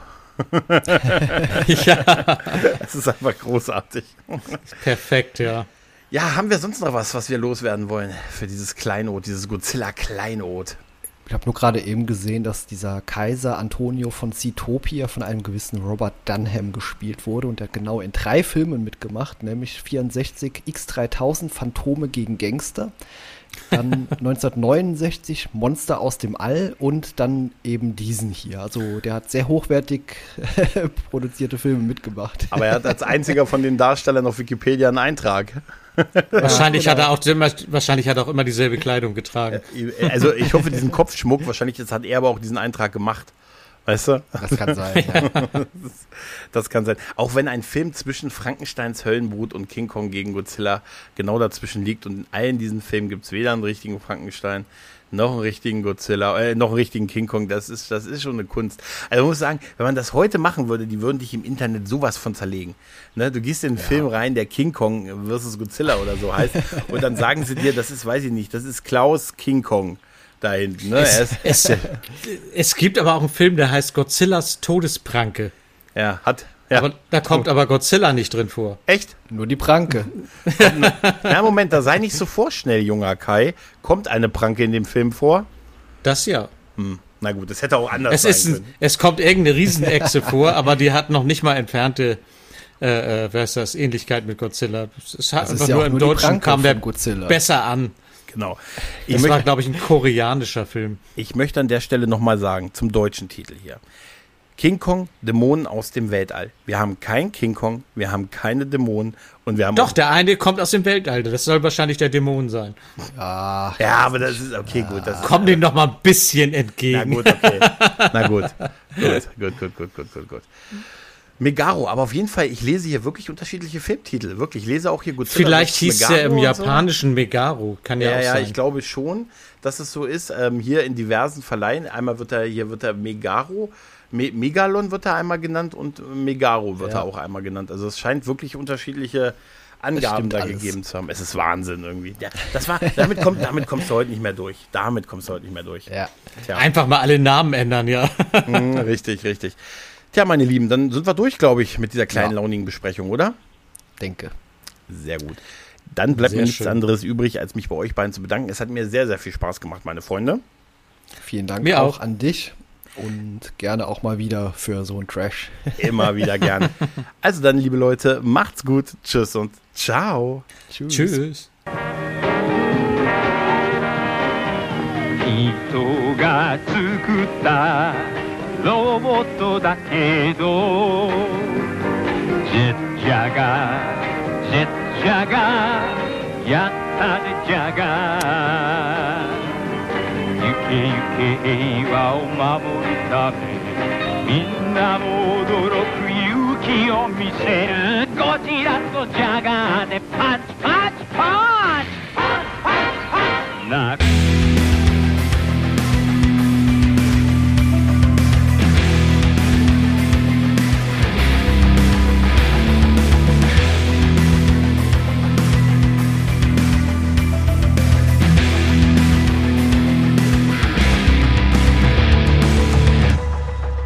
Ja, Es ist einfach großartig. perfekt, ja. Ja, haben wir sonst noch was, was wir loswerden wollen für dieses Kleinod, dieses Godzilla-Kleinod? Ich habe nur gerade eben gesehen, dass dieser Kaiser Antonio von Zootopia von einem gewissen Robert Dunham gespielt wurde und der hat genau in drei Filmen mitgemacht, nämlich vierundsechzig X dreitausend Phantome gegen Gangster, dann neunzehnhundertneunundsechzig Monster aus dem All und dann eben diesen hier. Also der hat sehr hochwertig produzierte Filme mitgemacht. Aber er hat als einziger von den Darstellern auf Wikipedia einen Eintrag. Wahrscheinlich, hat er auch immer, wahrscheinlich hat er auch immer dieselbe Kleidung getragen. Also ich hoffe, diesen Kopfschmuck, wahrscheinlich jetzt hat er aber auch diesen Eintrag gemacht. Weißt du? Das kann sein, ja. Das kann sein. Auch wenn ein Film zwischen Frankensteins Höllenbrut und King Kong gegen Godzilla genau dazwischen liegt und in allen diesen Filmen gibt es weder einen richtigen Frankenstein noch einen richtigen Godzilla, äh, noch einen richtigen King Kong. Das ist, das ist schon eine Kunst. Also ich muss sagen, wenn man das heute machen würde, die würden dich im Internet sowas von zerlegen. Ne? Du gehst in einen Film rein, der King Kong versus Godzilla oder so heißt und dann sagen sie dir, das ist, weiß ich nicht, das ist Klaus King Kong. Da hinten, ne? Er ist, Es, es gibt aber auch einen Film, der heißt Godzillas Todespranke. ja, hat. Ja. Aber da kommt aber Godzilla nicht drin vor. Echt? Nur die Pranke. Ja, Moment, da sei nicht so vorschnell, junger Kai. Kommt eine Pranke in dem Film vor? Das ja. Hm, na gut, das hätte auch anders Es, sein ist ein, können. es kommt irgendeine Riesenechse vor, aber die hat noch nicht mal entfernte, äh, äh, wer ist das, Ähnlichkeit mit Godzilla. Es hat Das einfach ist ja nur auch im nur die Deutschen Pranke kam der von Godzilla. besser an. Genau. Ich, Das war, möchte, glaube ich, ein koreanischer Film. ich möchte an der Stelle nochmal sagen, zum deutschen Titel hier. King Kong, Dämonen aus dem Weltall. Wir haben kein King Kong, wir haben keine Dämonen und wir haben Doch, der eine kommt aus dem Weltall. Das soll wahrscheinlich der Dämon sein. Ah, ja, aber das ist okay, gut. Das Komm ist, dem noch mal ein bisschen entgegen. Na gut, okay. Na gut. Gut, gut, gut, gut, gut, gut, gut. Megaro, aber auf jeden Fall, ich lese hier wirklich unterschiedliche Filmtitel. Wirklich, ich lese auch hier Godzilla. Vielleicht hieß Megaro der im und so. japanischen Megaro. Kann ja, Ja, auch ja, sein. ich glaube schon, dass es so ist. Ähm, hier in diversen Verleihen. Einmal wird er, hier wird er Megaro, Me Megalon wird er einmal genannt und Megaro wird Ja. er auch einmal genannt. Also es scheint wirklich unterschiedliche Angaben stimmt da alles. gegeben zu haben. Es ist Wahnsinn irgendwie. Ja, das war, damit, kommt, damit kommst du heute nicht mehr durch. Damit kommst du heute nicht mehr durch. ja. Tja. Einfach mal alle Namen ändern, ja. Mm, richtig, richtig. Tja, meine Lieben, dann sind wir durch, glaube ich, mit dieser kleinen Ja. launigen Besprechung, oder? Denke. Sehr gut. Dann bleibt Sehr mir nichts schön. anderes übrig, als mich bei euch beiden zu bedanken. Es hat mir sehr, sehr viel Spaß gemacht, meine Freunde. Vielen Dank Mir auch auch. an dich und gerne auch mal wieder für so einen Trash. Immer wieder gerne. Also dann, liebe Leute, macht's gut. Tschüss und ciao. Tschüss. 人が作ったロボットだけどジェッジャガージェッジャガーやったねジャガー行け行け平和を守るためみんなも驚く勇気を見せるゴジラとジャガーでパンチパンチパンチパンパンパンな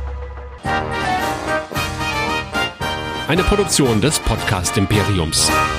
Eine Produktion des Podcast Imperiums.